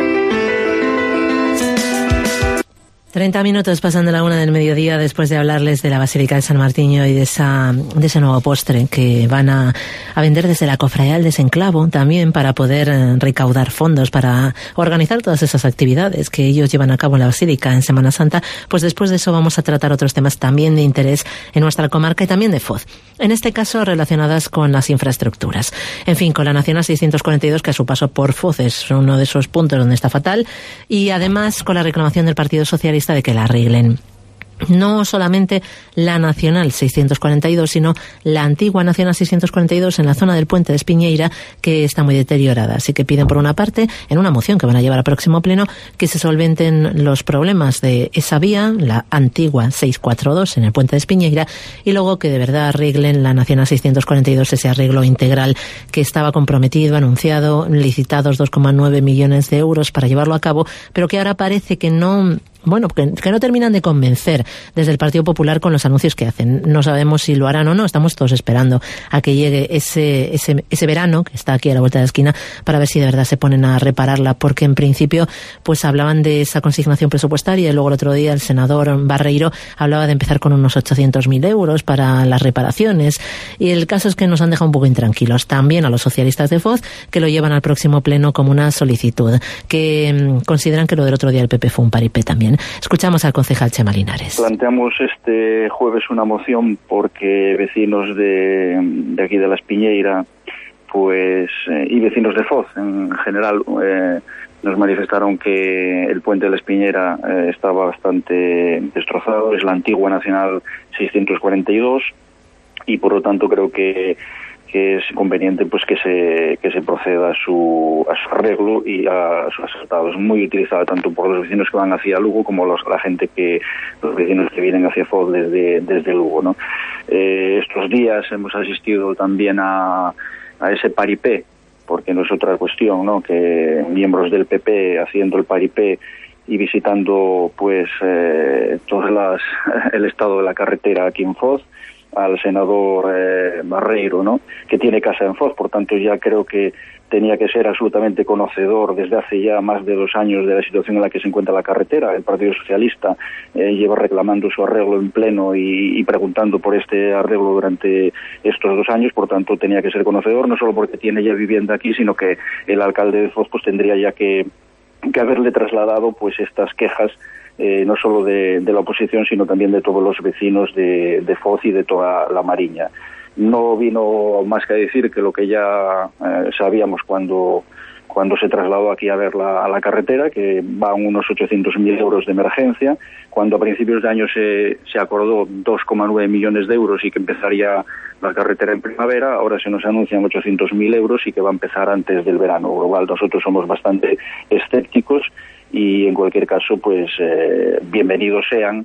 treinta minutos pasan de la una del mediodía después de hablarles de la Basílica de San Martiño y de esa de ese nuevo postre que van a, a vender desde la Cofradía del Desenclavo también para poder eh, recaudar fondos para organizar todas esas actividades que ellos llevan a cabo en la Basílica en Semana Santa. Pues después de eso vamos a tratar otros temas también de interés en nuestra comarca y también de Foz. En este caso relacionadas con las infraestructuras. En fin, con la Nacional seiscientos cuarenta y dos, que a su paso por Foz es uno de esos puntos donde está fatal, y además con la reclamación del Partido Socialista de que la arreglen. No solamente la Nacional seiscientos cuarenta y dos, sino la antigua Nacional seiscientos cuarenta y dos en la zona del puente de Espiñeira, que está muy deteriorada. Así que piden, por una parte, en una moción que van a llevar al próximo pleno, que se solventen los problemas de esa vía, la antigua seiscientos cuarenta y dos en el puente de Espiñeira, y luego que de verdad arreglen la Nacional seiscientos cuarenta y dos, ese arreglo integral que estaba comprometido, anunciado, licitados dos coma nueve millones de euros para llevarlo a cabo, pero que ahora parece que no... Bueno, que, que no terminan de convencer desde el Partido Popular con los anuncios que hacen. No sabemos si lo harán o no, estamos todos esperando a que llegue ese, ese, ese verano, que está aquí a la vuelta de la esquina, para ver si de verdad se ponen a repararla, porque en principio pues hablaban de esa consignación presupuestaria y luego el otro día el senador Barreiro hablaba de empezar con unos ochocientos mil euros para las reparaciones, y el caso es que nos han dejado un poco intranquilos también a los socialistas de Foz, que lo llevan al próximo pleno como una solicitud, que mmm, consideran que lo del otro día del P P fue un paripé también. Escuchamos al concejal Chema Linares. Planteamos este jueves una moción porque vecinos de, de aquí de La Espiñeira, pues eh, y vecinos de Foz en general eh, nos manifestaron que el puente de La Espiñeira eh, estaba bastante destrozado. Es la antigua Nacional seiscientos cuarenta y dos y por lo tanto creo que que es conveniente pues que se que se proceda a su a su arreglo y a su asfaltado. Es muy utilizada tanto por los vecinos que van hacia Lugo como los, la gente que los vecinos que vienen hacia Foz desde desde Lugo, ¿no? Eh, estos días hemos asistido también a a ese paripé, porque no es otra cuestión, ¿no? Que miembros del P P haciendo el paripé y visitando pues eh, todas las el estado de la carretera aquí en Foz, al senador eh, Barreiro, ¿no? Que tiene casa en Foz, por tanto ya creo que tenía que ser absolutamente conocedor desde hace ya más de dos años de la situación en la que se encuentra la carretera. El Partido Socialista eh, lleva reclamando su arreglo en pleno y, y preguntando por este arreglo durante estos dos años, por tanto tenía que ser conocedor, no solo porque tiene ya vivienda aquí, sino que el alcalde de Foz pues tendría ya que, que haberle trasladado pues estas quejas Eh, no solo de, de la oposición, sino también de todos los vecinos de, de Foz y de toda la Mariña. No vino más que a decir que lo que ya eh, sabíamos cuando cuando se trasladó aquí a ver la, a la carretera, que van unos ochocientos mil euros de emergencia, cuando a principios de año se, se acordó dos coma nueve millones de euros y que empezaría la carretera en primavera, ahora se nos anuncian ochocientos mil euros y que va a empezar antes del verano. Global, nosotros somos bastante escépticos y en cualquier caso pues eh, bienvenidos sean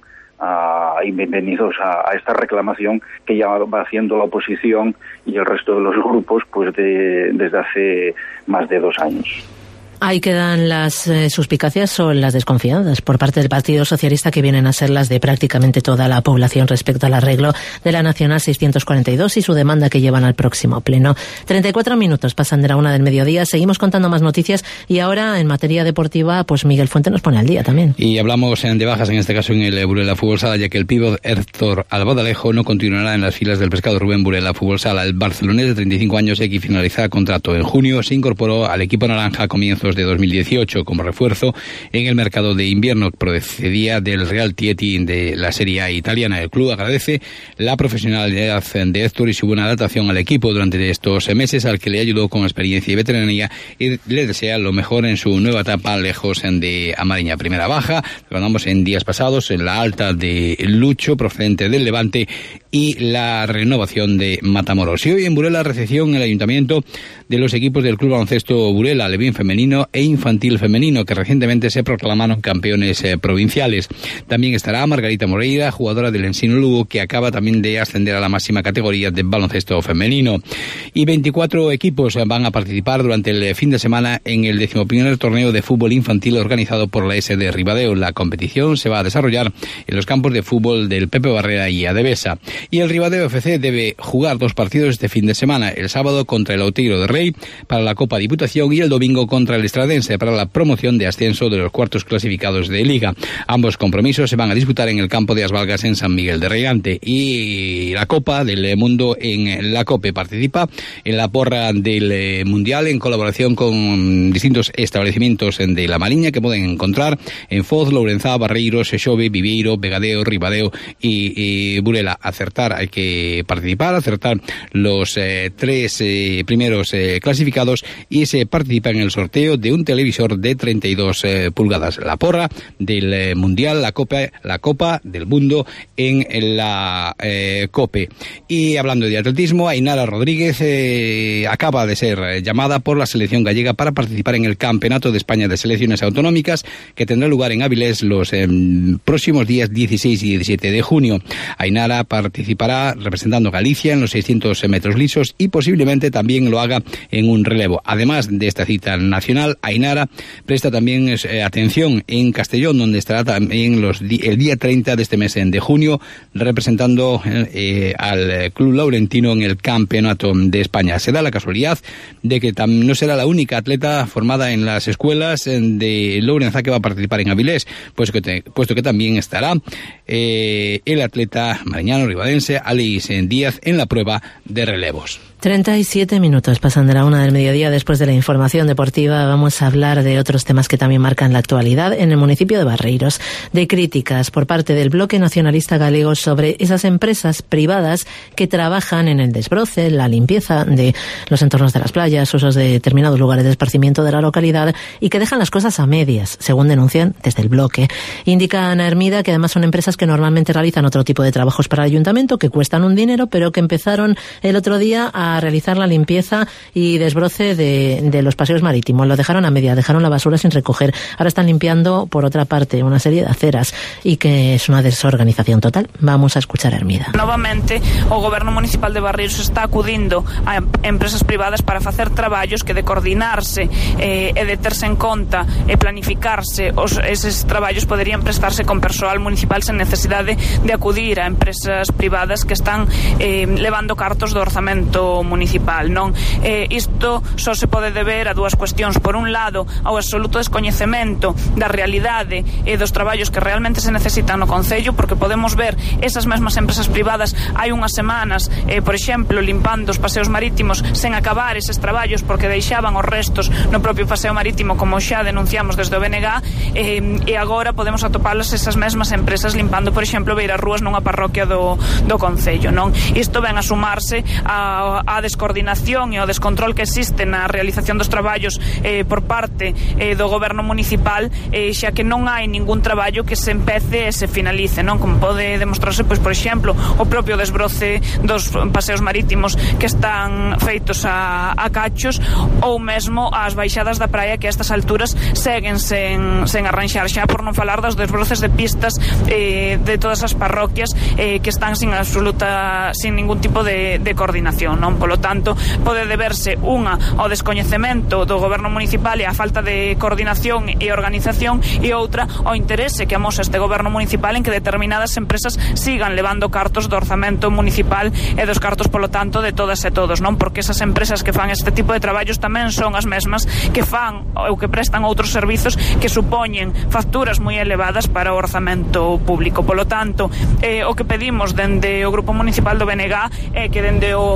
a, y bienvenidos a, a esta reclamación que ya va haciendo la oposición y el resto de los grupos pues de, desde hace más de dos años. Ahí quedan las eh, suspicacias o las desconfianzas por parte del Partido Socialista, que vienen a ser las de prácticamente toda la población respecto al arreglo de la Nacional seiscientos cuarenta y dos y su demanda que llevan al próximo pleno. treinta y cuatro minutos pasan de la una del mediodía, seguimos contando más noticias y ahora en materia deportiva pues Miguel Fuente nos pone al día también. Y hablamos de bajas en este caso en el Burela Fútbol Sala, ya que el pívot Héctor Albadalejo no continuará en las filas del Pescado Rubén Burela Fútbol Sala. El barcelonés de treinta y cinco años que finaliza contrato en junio se incorporó al equipo naranja a comienzos comienzos de dos mil dieciocho como refuerzo en el mercado de invierno. Procedía del Real Chieti de la Serie A italiana. El club agradece la profesionalidad de Héctor y su buena adaptación al equipo durante estos meses, al que le ayudó con experiencia y veteranía, y le desea lo mejor en su nueva etapa lejos de Amariña. Primera baja, recordamos, en días pasados, en la alta de Lucho, procedente del Levante, y la renovación de Matamoros. Y hoy en Burela, recepción en el Ayuntamiento de los equipos del Club Baloncesto Burela, Alevín femenino e infantil femenino, que recientemente se proclamaron campeones eh, provinciales. También estará Margarita Moreira, jugadora del Ensino Lugo, que acaba también de ascender a la máxima categoría de baloncesto femenino. Y veinticuatro equipos van a participar durante el fin de semana en el decimoprimer torneo de fútbol infantil organizado por la S de Ribadeo. La competición se va a desarrollar en los campos de fútbol del Pepe Barrera y Adevesa. Y el Ribadeo F C debe jugar dos partidos este fin de semana: el sábado contra el Outeiro de Rey para la Copa Diputación y el domingo contra el Estradense para la promoción de ascenso de los cuartos clasificados de Liga. Ambos compromisos se van a disputar en el campo de Asvalgas en San Miguel de Reigante. Y la Copa del Mundo en la COPE participa en la porra del Mundial en colaboración con distintos establecimientos de La Mariña, que pueden encontrar en Foz, Lourenzá, Barreiros, Xove, Viveiro, Vegadeo, Ribadeo y, y Burela. Acertar, hay que participar, acertar los eh, tres eh, primeros eh, clasificados, y se participa en el sorteo de un televisor de treinta y dos eh, pulgadas. La porra del eh, Mundial, la Copa, la Copa del Mundo en la eh, COPE. Y hablando de atletismo, Ainara Rodríguez eh, acaba de ser llamada por la selección gallega para participar en el Campeonato de España de Selecciones Autonómicas, que tendrá lugar en Avilés los eh, próximos días dieciséis y diecisiete de junio. Ainara participará representando Galicia en los seiscientos metros lisos y posiblemente también lo haga en un relevo. Además de esta cita nacional, Ainara presta también eh, atención en Castellón, donde estará también los di- el día treinta de este mes de junio representando eh, al Club Laurentino en el Campeonato de España. Se da la casualidad de que tam- no será la única atleta formada en las escuelas de Lourenzá que va a participar en Avilés, pues que te, puesto que también estará eh, el atleta mariñano ribadense Aleix Díaz en la prueba de relevos. treinta y siete minutos pasan de la una del mediodía. Después de la información deportiva vamos a hablar de otros temas que también marcan la actualidad en el municipio de Barreiros, de críticas por parte del Bloque Nacionalista Galego sobre esas empresas privadas que trabajan en el desbroce, la limpieza de los entornos de las playas, usos de determinados lugares de esparcimiento de la localidad, y que dejan las cosas a medias, según denuncian desde el bloque. Indica Ana Hermida que además son empresas que normalmente realizan otro tipo de trabajos para el ayuntamiento, que cuestan un dinero, pero que empezaron el otro día a realizar la limpieza y desbroce de, de los paseos marítimos. Lo dejaron a media, dejaron la basura sin recoger. Ahora están limpiando, por otra parte, una serie de aceras, y que es una desorganización total. Vamos a escuchar a Hermida. Novamente, o Goberno Municipal de Barreiros está acudindo a empresas privadas para facer traballos que, de coordinarse eh, e de terse en conta e planificarse, os, eses traballos poderían prestarse con persoal municipal sen necesidade de acudir a empresas privadas que están eh, levando cartos do orzamento municipal, non? Eh, isto só se pode deber a dúas cuestións. Por un lado, ao absoluto descoñecemento da realidade e dos traballos que realmente se necesitan no concello, porque podemos ver esas mesmas empresas privadas hai unhas semanas, eh, por exemplo, limpando os paseos marítimos sen acabar eses traballos porque deixaban os restos no propio paseo marítimo, como xa denunciamos desde o B N G, eh, e agora podemos atopalas esas mesmas empresas limpando, por exemplo, beirarrúas nunha parroquia do, do concello, non? Isto ven a sumarse a, a descoordinación e ao descontrol que existe na realización dos traballos eh, por parte eh, do goberno municipal, eh, xa que non hai ningún traballo que se empece e se finalice, non? Como pode demostrarse, pois, por exemplo, o propio desbroce dos paseos marítimos que están feitos a, a cachos, ou mesmo as baixadas da praia que a estas alturas seguen sen, sen arranxar, xa por non falar dos desbroces de pistas eh, de todas as parroquias eh, que están sin absoluta, sin ningún tipo de, de coordinación, non? Polo tanto, pode deberse unha ao descoñecemento do goberno municipal e a falta de coordinación e organización, e outra ao interese que amosa este goberno municipal en que determinadas empresas sigan levando cartos do orzamento municipal e dos cartos, polo tanto, de todas e todos, non? Porque esas empresas que fan este tipo de traballos tamén son as mesmas que fan ou que prestan outros servizos que supoñen facturas moi elevadas para o orzamento público. Polo tanto, eh, o que pedimos dende o Grupo Municipal do B N G é que dende o goberno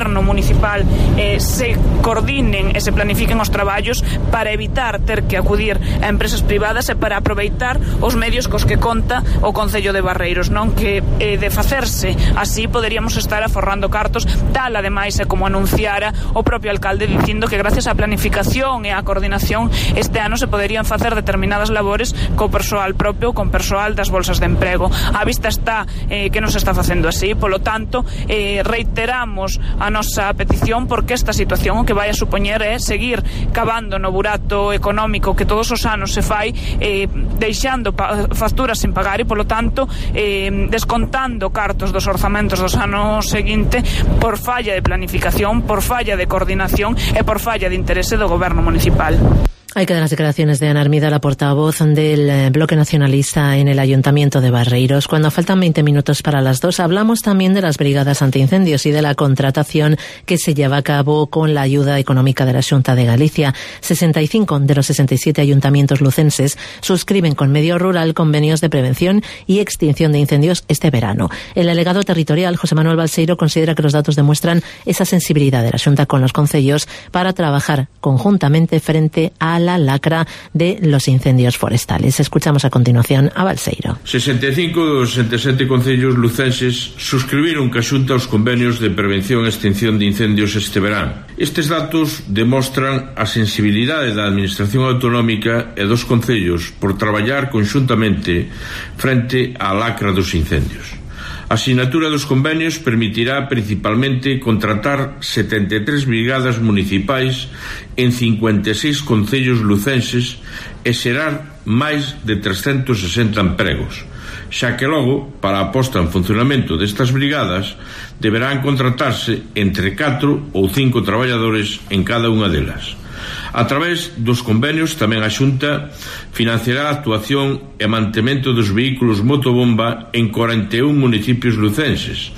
goberno municipal eh, se coordinen e se planifiquen os traballos para evitar ter que acudir a empresas privadas e para aproveitar os medios cos que conta o Concello de Barreiros, non que eh, de facerse así poderíamos estar aforrando cartos, tal ademais é como anunciara o propio alcalde dicindo que gracias á planificación e á coordinación este ano se poderían facer determinadas labores co persoal propio ou con persoal das bolsas de emprego. A vista está eh, que non se está facendo así, polo tanto eh, reiteramos a nosa petición porque esta situación o que vai a supoñer é seguir cavando no burato económico que todos os anos se fai, eh, deixando pa facturas sin pagar e polo tanto eh, descontando cartos dos orzamentos dos anos seguinte por falla de planificación, por falla de coordinación e por falla de interese do goberno municipal. Hay que dar las declaraciones de Ana Armida, la portavoz del Bloque Nacionalista en el Ayuntamiento de Barreiros. Cuando faltan veinte minutos para las dos, hablamos también de las brigadas antiincendios y de la contratación que se lleva a cabo con la ayuda económica de la Xunta de Galicia. sesenta y cinco de los sesenta y siete ayuntamientos lucenses suscriben con Medio Rural convenios de prevención y extinción de incendios este verano. El delegado territorial, José Manuel Balseiro, considera que los datos demuestran esa sensibilidad de la Xunta con los concellos para trabajar conjuntamente frente a la lacra de los incendios forestales. Escuchamos a continuación a Balseiro. sesenta e cinco dos sesenta e sete concellos lucenses suscribiron ca Xunta os convenios de prevención e extinción de incendios este verán. Estes datos demostran a sensibilidade da Administración Autonómica e dos concellos por traballar conxuntamente frente á lacra dos incendios. A asinatura dos convenios permitirá principalmente contratar setenta e tres brigadas municipais en cincuenta e seis concellos lucenses e xerar máis de trescentos sesenta empregos, xa que logo, para a posta en funcionamento destas brigadas, deberán contratarse entre catro ou cinco traballadores en cada unha delas. A través dos convenios tamén a Xunta financiará a actuación e mantemento dos vehículos motobomba en cuarenta e un municipios lucenses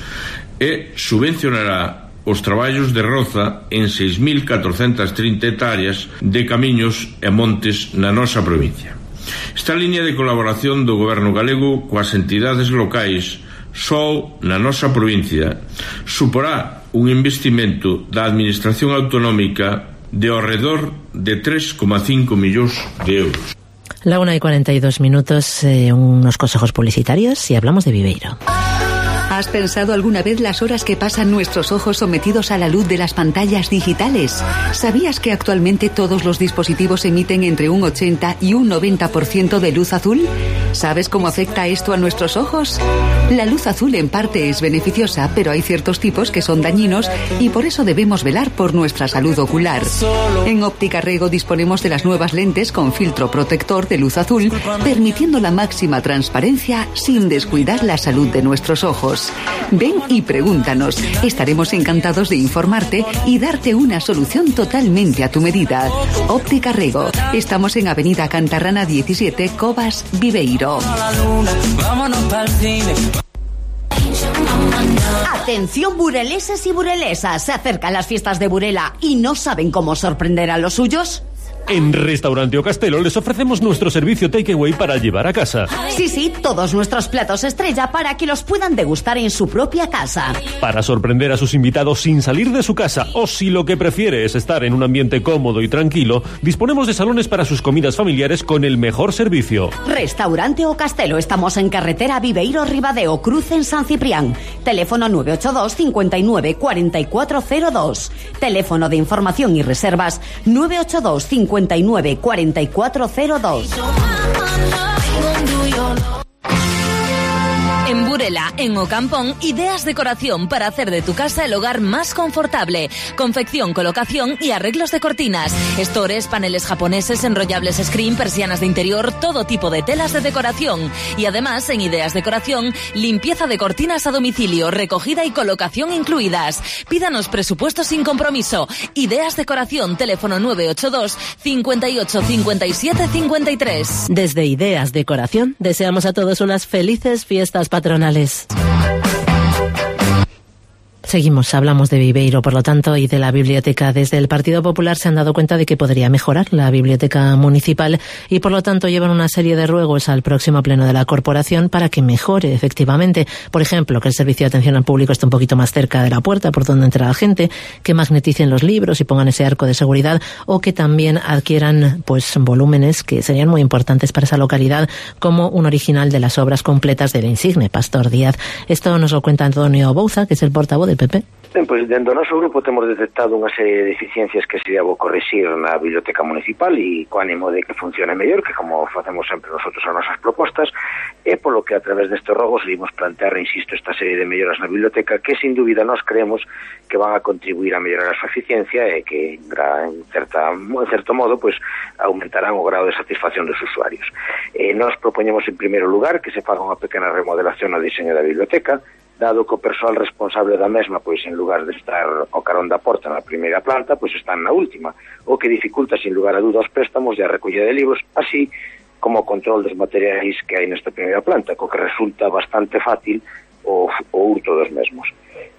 e subvencionará os traballos de roza en seis mil catrocentas trinta hectáreas de camiños e montes na nosa provincia. Esta liña de colaboración do Goberno galego coas entidades locais só na nosa provincia suporá un investimento da Administración Autonómica de alrededor de tres coma cinco millóns de euros. La una y cuarenta y dos minutos, eh, unos consejos publicitarios y hablamos de Viveiro. ¿Has pensado alguna vez las horas que pasan nuestros ojos sometidos a la luz de las pantallas digitales? ¿Sabías que actualmente todos los dispositivos emiten entre un ochenta y un noventa por ciento de luz azul? ¿Sabes cómo afecta esto a nuestros ojos? La luz azul en parte es beneficiosa, pero hay ciertos tipos que son dañinos y por eso debemos velar por nuestra salud ocular. En Óptica Rego disponemos de las nuevas lentes con filtro protector de luz azul, permitiendo la máxima transparencia sin descuidar la salud de nuestros ojos. Ven y pregúntanos. Estaremos encantados de informarte y darte una solución totalmente a tu medida. Óptica Rego. Estamos en Avenida Cantarrana diecisiete, Cobas, Viveiro. Atención bureleses y burelesas. Se acercan las fiestas de Burela y no saben cómo sorprender a los suyos. En Restaurante O Castelo les ofrecemos nuestro servicio takeaway para llevar a casa. Sí, sí, todos nuestros platos estrella para que los puedan degustar en su propia casa. Para sorprender a sus invitados sin salir de su casa, o si lo que prefiere es estar en un ambiente cómodo y tranquilo, disponemos de salones para sus comidas familiares con el mejor servicio. Restaurante O Castelo, estamos en carretera Viveiro Ribadeo, Cruz en San Ciprián. Teléfono nueve ocho dos, cincuenta y nueve, cuarenta y cuatro cero dos. Teléfono de información y reservas nueve ocho dos, cincuenta y nueve, cuarenta y cuatro cero dos. En Burela, en Ocampón, ideas decoración para hacer de tu casa el hogar más confortable. Confección, colocación y arreglos de cortinas. Estores, paneles japoneses, enrollables screen, persianas de interior, todo tipo de telas de decoración. Y además, en Ideas Decoración, limpieza de cortinas a domicilio, recogida y colocación incluidas. Pídanos presupuesto sin compromiso. Ideas Decoración, teléfono nueve ocho dos, cincuenta y ocho, cincuenta y siete, cincuenta y tres. Desde Ideas Decoración, deseamos a todos unas felices fiestas patronales. Seguimos, hablamos de Viveiro, por lo tanto, y de la biblioteca. Desde el Partido Popular se han dado cuenta de que podría mejorar la biblioteca municipal y, por lo tanto, llevan una serie de ruegos al próximo pleno de la corporación para que mejore, efectivamente. Por ejemplo, que el servicio de atención al público esté un poquito más cerca de la puerta por donde entra la gente, que magneticen los libros y pongan ese arco de seguridad, o que también adquieran pues volúmenes que serían muy importantes para esa localidad, como un original de las obras completas del insigne Pastor Díaz. Esto nos lo cuenta Antonio Bouza, que es el portavoz del P P. Ben, pois, dentro do noso grupo temos detectado unha serie de deficiencias que sería bo corrixir na biblioteca municipal e co ánimo de que funcione mellor, que como facemos sempre nosotros as nosas propostas, e polo que a través destes rogos vimos plantear, insisto, esta serie de melloras na biblioteca que, sin dúbida, nós creemos que van a contribuir a mellorar a súa eficiencia e que, en, certa, en certo modo, pues, aumentarán o grado de satisfacción dos usuarios. E nós propoñemos, en primeiro lugar, que se faga unha pequena remodelación no diseño da biblioteca, dado que o persoal responsable da mesma, pois, en lugar de estar ao carón da porta na primeira planta, pois están na última, o que dificulta, sin lugar a duda, os préstamos e a recollida de libros, así como o control dos materiais que hai nesta primeira planta, co que resulta bastante fácil o, o hurto dos mesmos.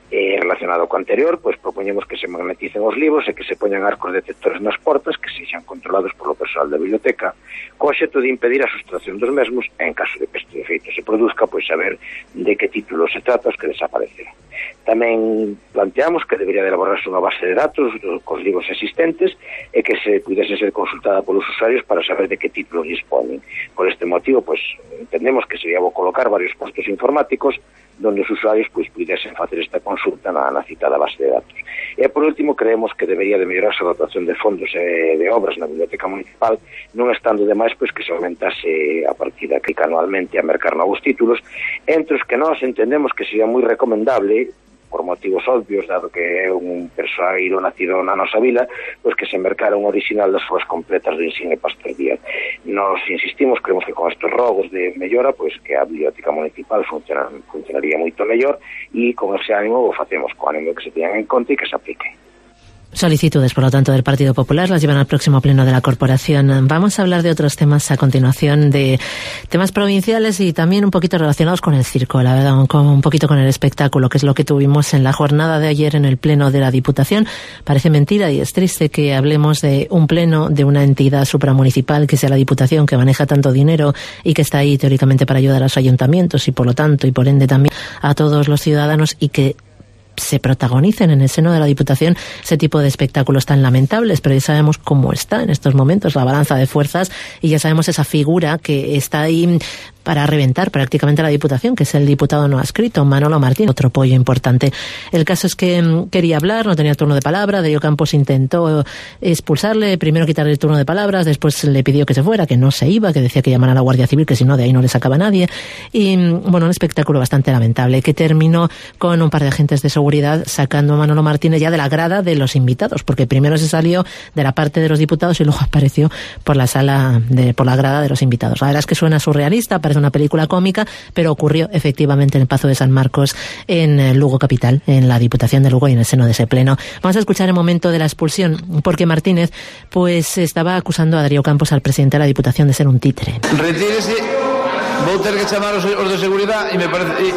E relacionado co anterior, pois propoñemos que se magneticen os libros e que se poñan arcos detectores nas portas que sexan controlados polo persoal da biblioteca, co obxecto de impedir a sustracción dos mesmos e, en caso de que este efeito se produzca, pois saber de que título se trata os que desaparecerán. Tamén planteamos que debería de elaborarse unha base de datos cos libros existentes e que se pudese ser consultada polos usuarios para saber de que títulos disponen. Por este motivo, pois entendemos que sería bo colocar varios postos informáticos donde os usuarios pois pudesen facer esta consulta na, na citada base de datos. E, por último, creemos que debería de mellorarse a dotación de fondos e de obras na biblioteca municipal, non estando demais pois que se aumentase a partida que anualmente a mercar novos títulos, entre os que nós entendemos que sería moi recomendable, por motivos obvios, dado que é un persoeiro nacido na nosa vila, pois que se mercara un original das súas completas do insigne Pastor Díaz. Nos insistimos, creemos que con estes rogos de mellora, pois que a biblioteca municipal funciona, funcionaría moito mellor, e con ese ánimo o facemos, con ánimo que se teñan en conta e que se apliquen. Solicitudes, por lo tanto, del Partido Popular las llevan al próximo pleno de la corporación. Vamos a hablar de otros temas a continuación, de temas provinciales y también un poquito relacionados con el circo, la verdad, con, un poquito con el espectáculo, que es lo que tuvimos en la jornada de ayer en el pleno de la Diputación. Parece mentira y es triste que hablemos de un pleno de una entidad supramunicipal que sea la Diputación, que maneja tanto dinero y que está ahí teóricamente para ayudar a los ayuntamientos y, por lo tanto, y por ende también a todos los ciudadanos, y que se protagonicen en el seno de la Diputación ese tipo de espectáculos tan lamentables, pero ya sabemos cómo está en estos momentos la balanza de fuerzas y ya sabemos esa figura que está ahí para reventar prácticamente la Diputación, que es el diputado no adscrito, Manolo Martín, otro pollo importante. El caso es que mmm, quería hablar, no tenía turno de palabra, Darío Campos intentó expulsarle, primero quitarle el turno de palabras, después le pidió que se fuera, que no se iba, que decía que llamara a la Guardia Civil, que si no de ahí no le sacaba nadie, y bueno, un espectáculo bastante lamentable, que terminó con un par de agentes de seguridad sacando a Manolo Martínez ya de la grada de los invitados, porque primero se salió de la parte de los diputados y luego apareció por la sala, de, por la grada de los invitados. La verdad es que suena surrealista, parece una película cómica, pero ocurrió efectivamente en el Pazo de San Marcos, en Lugo capital, en la Diputación de Lugo y en el seno de ese pleno. Vamos a escuchar el momento de la expulsión, porque Martínez pues estaba acusando a Darío Campos, al presidente de la Diputación, de ser un títere. Retírese, vou ter que chamar os, os de seguridade e me parece... Y...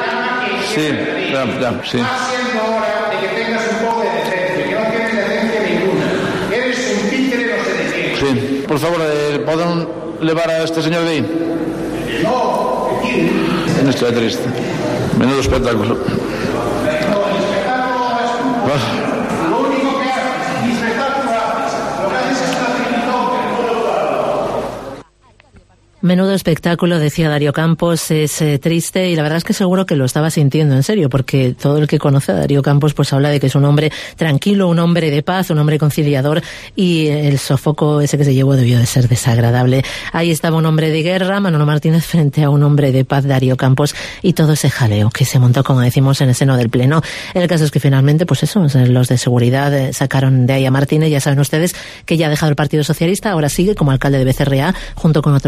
Sí, ya, ya, sí. De que tengas un poco de decencia, que no tienes decencia ninguna. Eres un títere, no sé de qué. Sí, por favor, eh, ¿poden levar a este señor de ahí? No, en esto es triste. Menudo espectáculo. Lo único que haces, ni espectáculo haces. Lo que haces es una Menudo espectáculo, decía Darío Campos, es eh, triste, y la verdad es que seguro que lo estaba sintiendo en serio, porque todo el que conoce a Darío Campos pues habla de que es un hombre tranquilo, un hombre de paz, un hombre conciliador, y el sofoco ese que se llevó debió de ser desagradable. Ahí estaba un hombre de guerra, Manolo Martínez, frente a un hombre de paz, Darío Campos, y todo ese jaleo que se montó, como decimos, en el seno del pleno. El caso es que finalmente, pues eso, los de seguridad eh, sacaron de ahí a Martínez. Ya saben ustedes que ya ha dejado el Partido Socialista, ahora sigue como alcalde de Becerreá, junto con otros seis concejales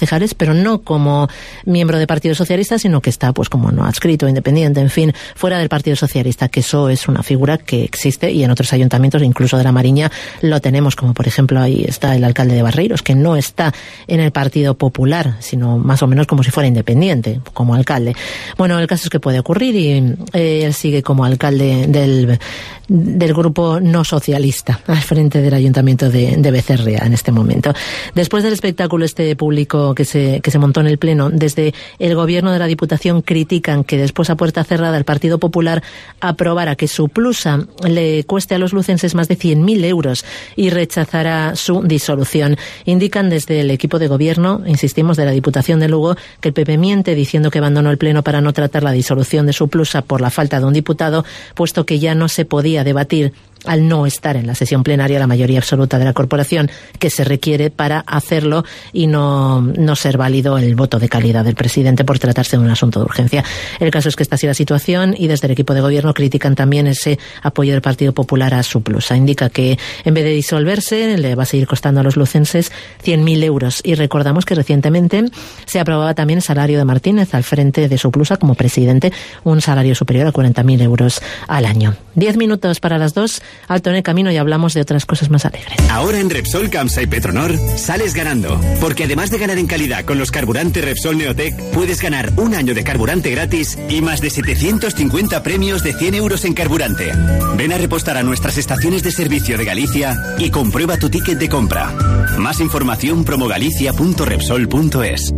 concejales, pero no como miembro del Partido Socialista, sino que está pues como no adscrito, independiente, en fin, fuera del Partido Socialista, que eso es una figura que existe y en otros ayuntamientos, incluso de La Mariña, lo tenemos, como por ejemplo ahí está el alcalde de Barreiros, que no está en el Partido Popular, sino más o menos como si fuera independiente, como alcalde. Bueno, el caso es que puede ocurrir y eh, él sigue como alcalde del, del grupo no socialista al frente del ayuntamiento de, de Becerria en este momento. Después del espectáculo este público que se, que se montó en el Pleno, desde el gobierno de la Diputación critican que después a puerta cerrada el Partido Popular aprobara que su plusa le cueste a los lucenses más de cien mil euros y rechazará su disolución. Indican desde el equipo de gobierno, insistimos, de la Diputación de Lugo, que el P P miente diciendo que abandonó el Pleno para no tratar la disolución de su plusa por la falta de un diputado, puesto que ya no se podía debatir al no estar en la sesión plenaria la mayoría absoluta de la corporación que se requiere para hacerlo y no, no ser válido el voto de calidad del presidente por tratarse de un asunto de urgencia. El caso es que esta ha sido la situación y desde el equipo de gobierno critican también ese apoyo del Partido Popular a su plusa. Indica que en vez de disolverse le va a seguir costando a los lucenses cien mil euros y recordamos que recientemente se aprobaba también el salario de Martínez al frente de su plusa como presidente, un salario superior a cuarenta mil euros al año. Diez minutos para las dos. Alto en el camino y hablamos de otras cosas más alegres. Ahora en Repsol, Camsa y Petronor sales ganando, porque además de ganar en calidad con los carburantes Repsol Neotec, puedes ganar un año de carburante gratis y más de setecientos cincuenta premios de cien euros en carburante. Ven a repostar a nuestras estaciones de servicio de Galicia y comprueba tu ticket de compra. Más información promogalicia punto repsol punto es.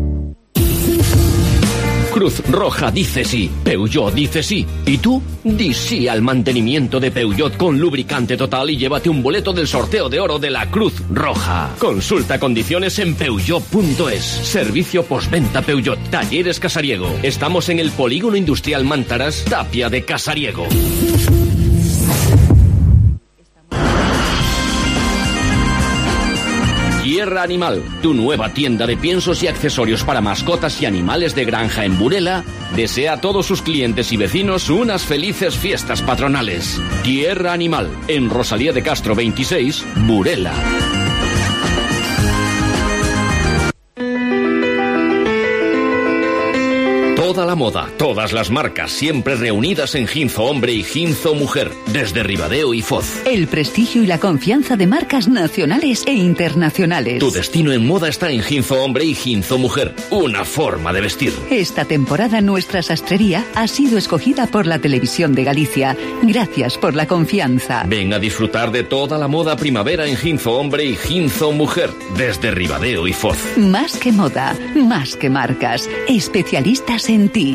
Cruz Roja dice sí, Peugeot dice sí. ¿Y tú? Di sí al mantenimiento de Peugeot con lubricante total y llévate un boleto del sorteo de oro de la Cruz Roja. Consulta condiciones en peugeot punto es. Servicio postventa Peugeot. Talleres Casariego. Estamos en el Polígono Industrial Mántaras, Tapia de Casariego. Tierra Animal, tu nueva tienda de piensos y accesorios para mascotas y animales de granja en Burela, desea a todos sus clientes y vecinos unas felices fiestas patronales. Tierra Animal, en Rosalía de Castro veintiséis, Burela. Toda la moda, todas las marcas, siempre reunidas en Ginzo Hombre y Ginzo Mujer, desde Ribadeo y Foz. El prestigio y la confianza de marcas nacionales e internacionales. Tu destino en moda está en Ginzo Hombre y Ginzo Mujer, una forma de vestir. Esta temporada nuestra sastrería ha sido escogida por la Televisión de Galicia. Gracias por la confianza. Ven a disfrutar de toda la moda primavera en Ginzo Hombre y Ginzo Mujer, desde Ribadeo y Foz. Más que moda, más que marcas, especialistas en ti.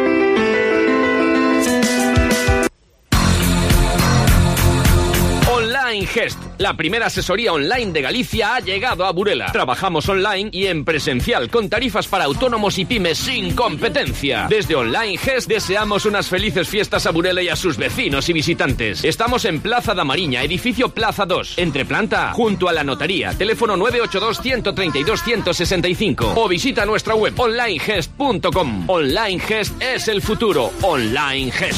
Gest, la primera asesoría online de Galicia, ha llegado a Burela. Trabajamos online y en presencial con tarifas para autónomos y pymes sin competencia. Desde Online Gest deseamos unas felices fiestas a Burela y a sus vecinos y visitantes. Estamos en Plaza da Mariña, edificio Plaza dos, entre planta, junto a la notaría. Teléfono nueve ocho dos, uno tres dos, uno seis cinco o visita nuestra web online gest punto com. Online Gest es el futuro. Online Gest.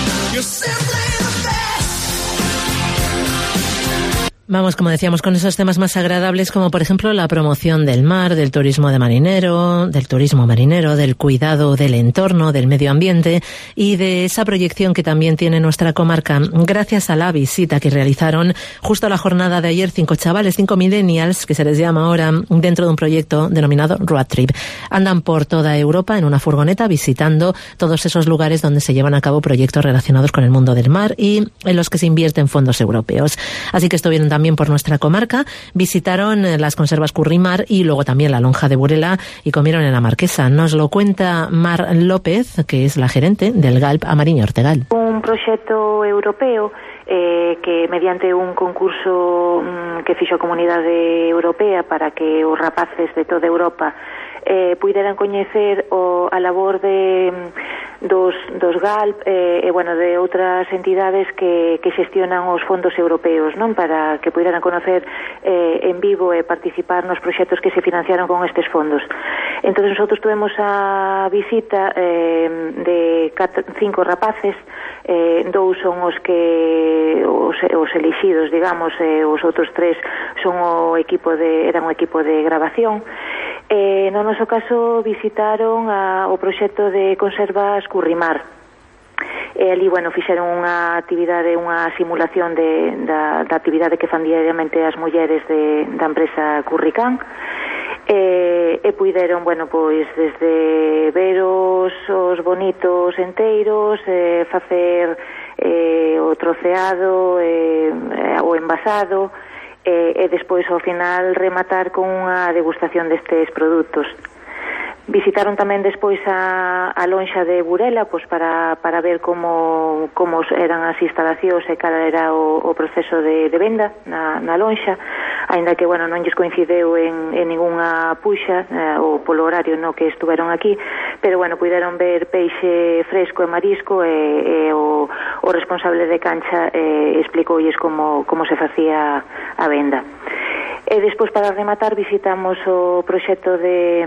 Vamos, como decíamos, con esos temas más agradables, como por ejemplo la promoción del mar, del turismo de marinero, del turismo marinero, del cuidado del entorno, del medio ambiente y de esa proyección que también tiene nuestra comarca. Gracias a la visita que realizaron justo a la jornada de ayer cinco chavales, cinco millennials, que se les llama ahora, dentro de un proyecto denominado Road Trip. Andan por toda Europa en una furgoneta visitando todos esos lugares donde se llevan a cabo proyectos relacionados con el mundo del mar y en los que se invierten fondos europeos. Así que estuvieron también También por nuestra comarca, visitaron las conservas Currimar y luego también la lonja de Burela y comieron en la Marquesa. Nos lo cuenta Mar López, que es la gerente del Galp Amariña Ortegal. Un proxecto europeo eh, que mediante un concurso mm, que fixo a Comunidade Europea para que os rapaces de toda Europa eh, puderan coñecer o, a labor de dos, dos Galp eh, e, bueno, de outras entidades que, que xestionan os fondos europeos, non, para que puderan conocer eh, en vivo e participar nos proxectos que se financiaron con estes fondos. Entón, nosotros tuvemos a visita eh, de catro, cinco rapaces, eh, dous son os que os, os elixidos, digamos, eh, os outros tres son o equipo de, eran o equipo de grabación. Eh, no noso caso visitaron a, o proxecto de conservas Currimar. E ali, bueno, fixeron unha actividade, unha simulación de, da, da actividade que fan diariamente as mulleres de, da empresa Curricán. E, e puideron, bueno, pois desde ver os, os bonitos enteiros, eh, facer eh, o troceado, eh, o envasado, eh, e despois ao final rematar con unha degustación destes produtos. Visitaron tamén despois a, a lonxa de Burela, pois para, para ver como, como eran as instalacións e cal era o, o proceso de, de venda na, na lonxa, aínda que, bueno, non lles coincideu en, en ningunha puxa eh, ou polo horario no que estuveron aquí, pero, bueno, puideron ver peixe fresco e marisco, e, e o, o responsable de cancha eh, explicoulles como, como se facía a venda. E despois, para rematar, visitamos o proxecto de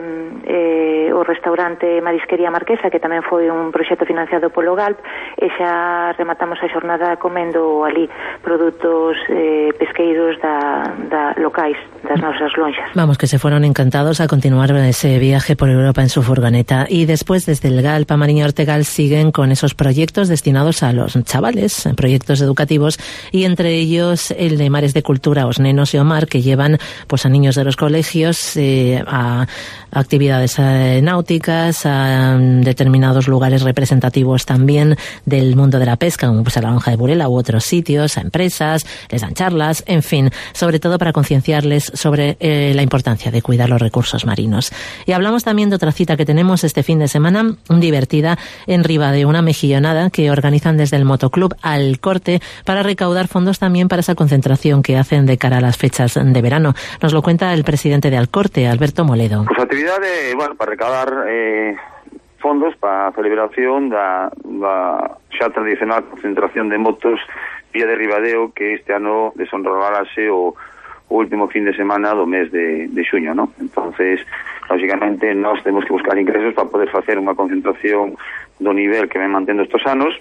eh, o restaurante Marisquería Marquesa, que tamén foi un proxecto financiado polo Galp, e xa rematamos a xornada comendo ali produtos eh, pesqueiros da, da locais das nosas lonxas. Vamos, que se fueron encantados a continuar ese viaje por Europa en su furgoneta. Y después, desde el Galp a Mariña Ortegal, siguen con esos proyectos destinados a los chavales, proyectos educativos, y entre ellos el de Mares de Cultura, Os Nenos y Omar, que llevan pues a niños de los colegios eh, a actividades eh, náuticas, a um, determinados lugares representativos también del mundo de la pesca, como pues a la Lonja de Burela u otros sitios, a empresas, les dan charlas, en fin, sobre todo para concienciarles sobre eh, la importancia de cuidar los recursos marinos. Y hablamos también de otra cita que tenemos este fin de semana, divertida, en Ribadeo, una mejillonada que organizan desde el Motoclub Alcorte para recaudar fondos también para esa concentración que hacen de cara a las fechas de verano. Nos lo cuenta el presidente de Alcorte, Alberto Moledo. Pues a actividade, bueno, para recaudar eh, fondos para a celebración da, da xa tradicional concentración de motos Vía de Ribadeo, que este ano desonrolárase o, o último fin de semana do mes de, de xuño, ¿no? Entonces, lógicamente, nós temos que buscar ingresos para poder facer unha concentración do nivel que ven mantendo estos anos,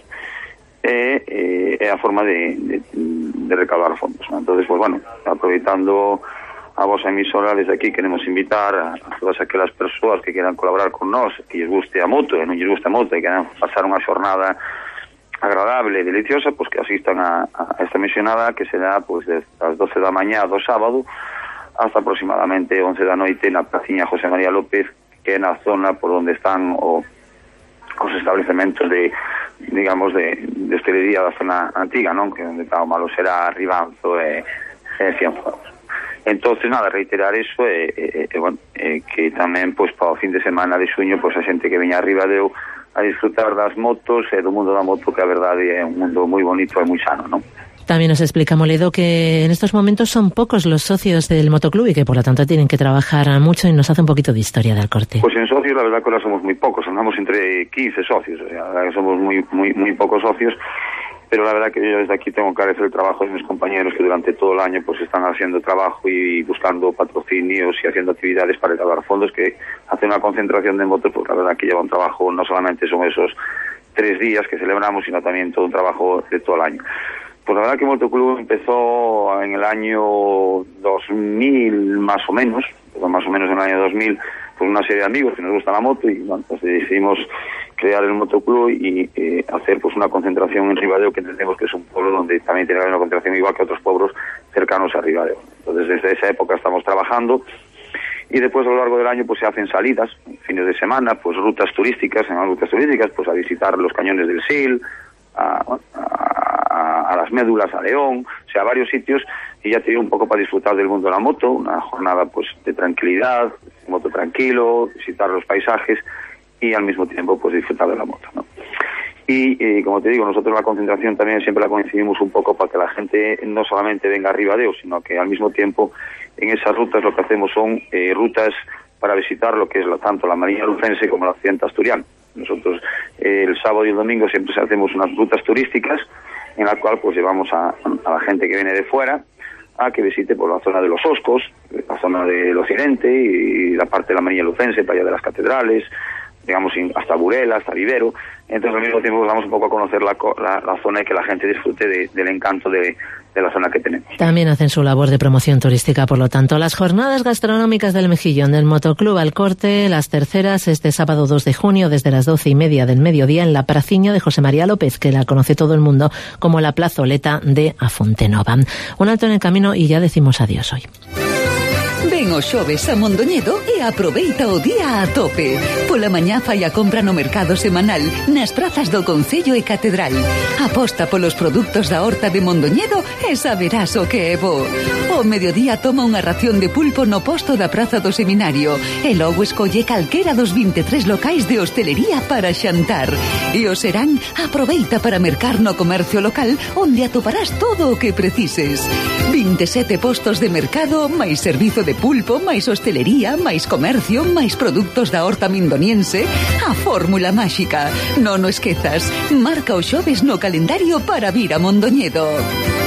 e eh, é a forma de, de, de recaudar fondos, ¿no? Entonces, pues bueno, aproveitando a vosa emisora, desde aquí queremos invitar a, a todas aquelas persoas que quieran colaborar con nós, que lles guste a moto e non lles guste a moto e queran pasar unha xornada agradable e deliciosa, pues que asistan a, a esta misionada, que será pues desde as doce da mañá do sábado hasta aproximadamente once da noite na Placiña José María López, que é na zona por onde están o, os establecementos de, digamos, de, de hostelería da zona antiga, non? Que onde está o Malo Será, Ribanzo e, e Cienfuegos. Entonces, nada, reiterar eso e, e, e, bueno, e que tamén, pois, para o fin de semana de xuño, pois, a xente que veña a Ribadeo a disfrutar das motos e do mundo da moto, que a verdade é un mundo moi bonito e moi sano, non? También nos explica Moledo que en estos momentos son pocos los socios del motoclub y que por lo tanto tienen que trabajar mucho, y nos hace un poquito de historia de Alcorte. Pues en socios la verdad que ahora somos muy pocos, andamos entre quince socios, o sea, somos muy muy muy pocos socios, pero la verdad que yo desde aquí tengo que agradecer el trabajo de mis compañeros que durante todo el año pues están haciendo trabajo y buscando patrocinios y haciendo actividades para recaudar fondos, que hace una concentración de motos, pues la verdad que lleva un trabajo, no solamente son esos tres días que celebramos, sino también todo un trabajo de todo el año. Pues la verdad que Motoclub empezó en el año dos mil más o menos, más o menos en el año dos mil, pues una serie de amigos que nos gusta la moto, y bueno, pues decidimos crear el Motoclub y eh, hacer pues una concentración en Ribadeo, que entendemos que es un pueblo donde también tiene que haber una concentración igual que otros pueblos cercanos a Ribadeo. Entonces desde esa época estamos trabajando, y después a lo largo del año pues se hacen salidas, fines de semana, pues rutas turísticas, en rutas turísticas, pues a visitar los cañones del Sil, a, a, a las Médulas, a León, o sea, a varios sitios, y ya te digo, un poco para disfrutar del mundo de la moto, una jornada pues de tranquilidad, moto tranquilo, visitar los paisajes y al mismo tiempo pues disfrutar de la moto, ¿no? Y eh, como te digo, nosotros la concentración también siempre la coincidimos un poco para que la gente no solamente venga a Ribadeo, sino que al mismo tiempo en esas rutas lo que hacemos son eh, rutas para visitar lo que es la, tanto la Mariña Lucense como la Occidente Asturiana. Nosotros eh, el sábado y el domingo siempre hacemos unas rutas turísticas en la cual pues llevamos a, a la gente que viene de fuera a que visite por la zona de los Oscos, la zona del Occidente y la parte de la Mariña Lucense, para allá de las catedrales, digamos, hasta Burela, hasta Vivero. Entonces, al mismo tiempo, vamos un poco a conocer la, la, la zona y que la gente disfrute de, del encanto de, de la zona que tenemos. También hacen su labor de promoción turística, por lo tanto. Las jornadas gastronómicas del Mejillón del Motoclub Alcorte, las terceras, este sábado dos de junio, desde las doce y media del mediodía, en la Praciña de José María López, que la conoce todo el mundo como la plazoleta de Afontenova. Un alto en el camino y ya decimos adiós hoy. Ven o xoves a Mondoñedo e aproveita o día a tope. Pola mañá fai a compra no mercado semanal nas prazas do Concello e Catedral. Aposta polos produtos da horta de Mondoñedo e saberás o que é bo. O mediodía toma unha ración de pulpo no posto da Praza do Seminario e logo escolle calquera dos vinte e tres locais de hostelería para xantar. E o serán aproveita para mercar no comercio local onde atoparás todo o que precises. vinte e sete postos de mercado, máis servizo de pulpo, máis hostelería, máis comercio, máis produtos da horta mindoniense. A fórmula máxica. Non o esquezas. Marca o xoves no calendario para vir a Mondoñedo.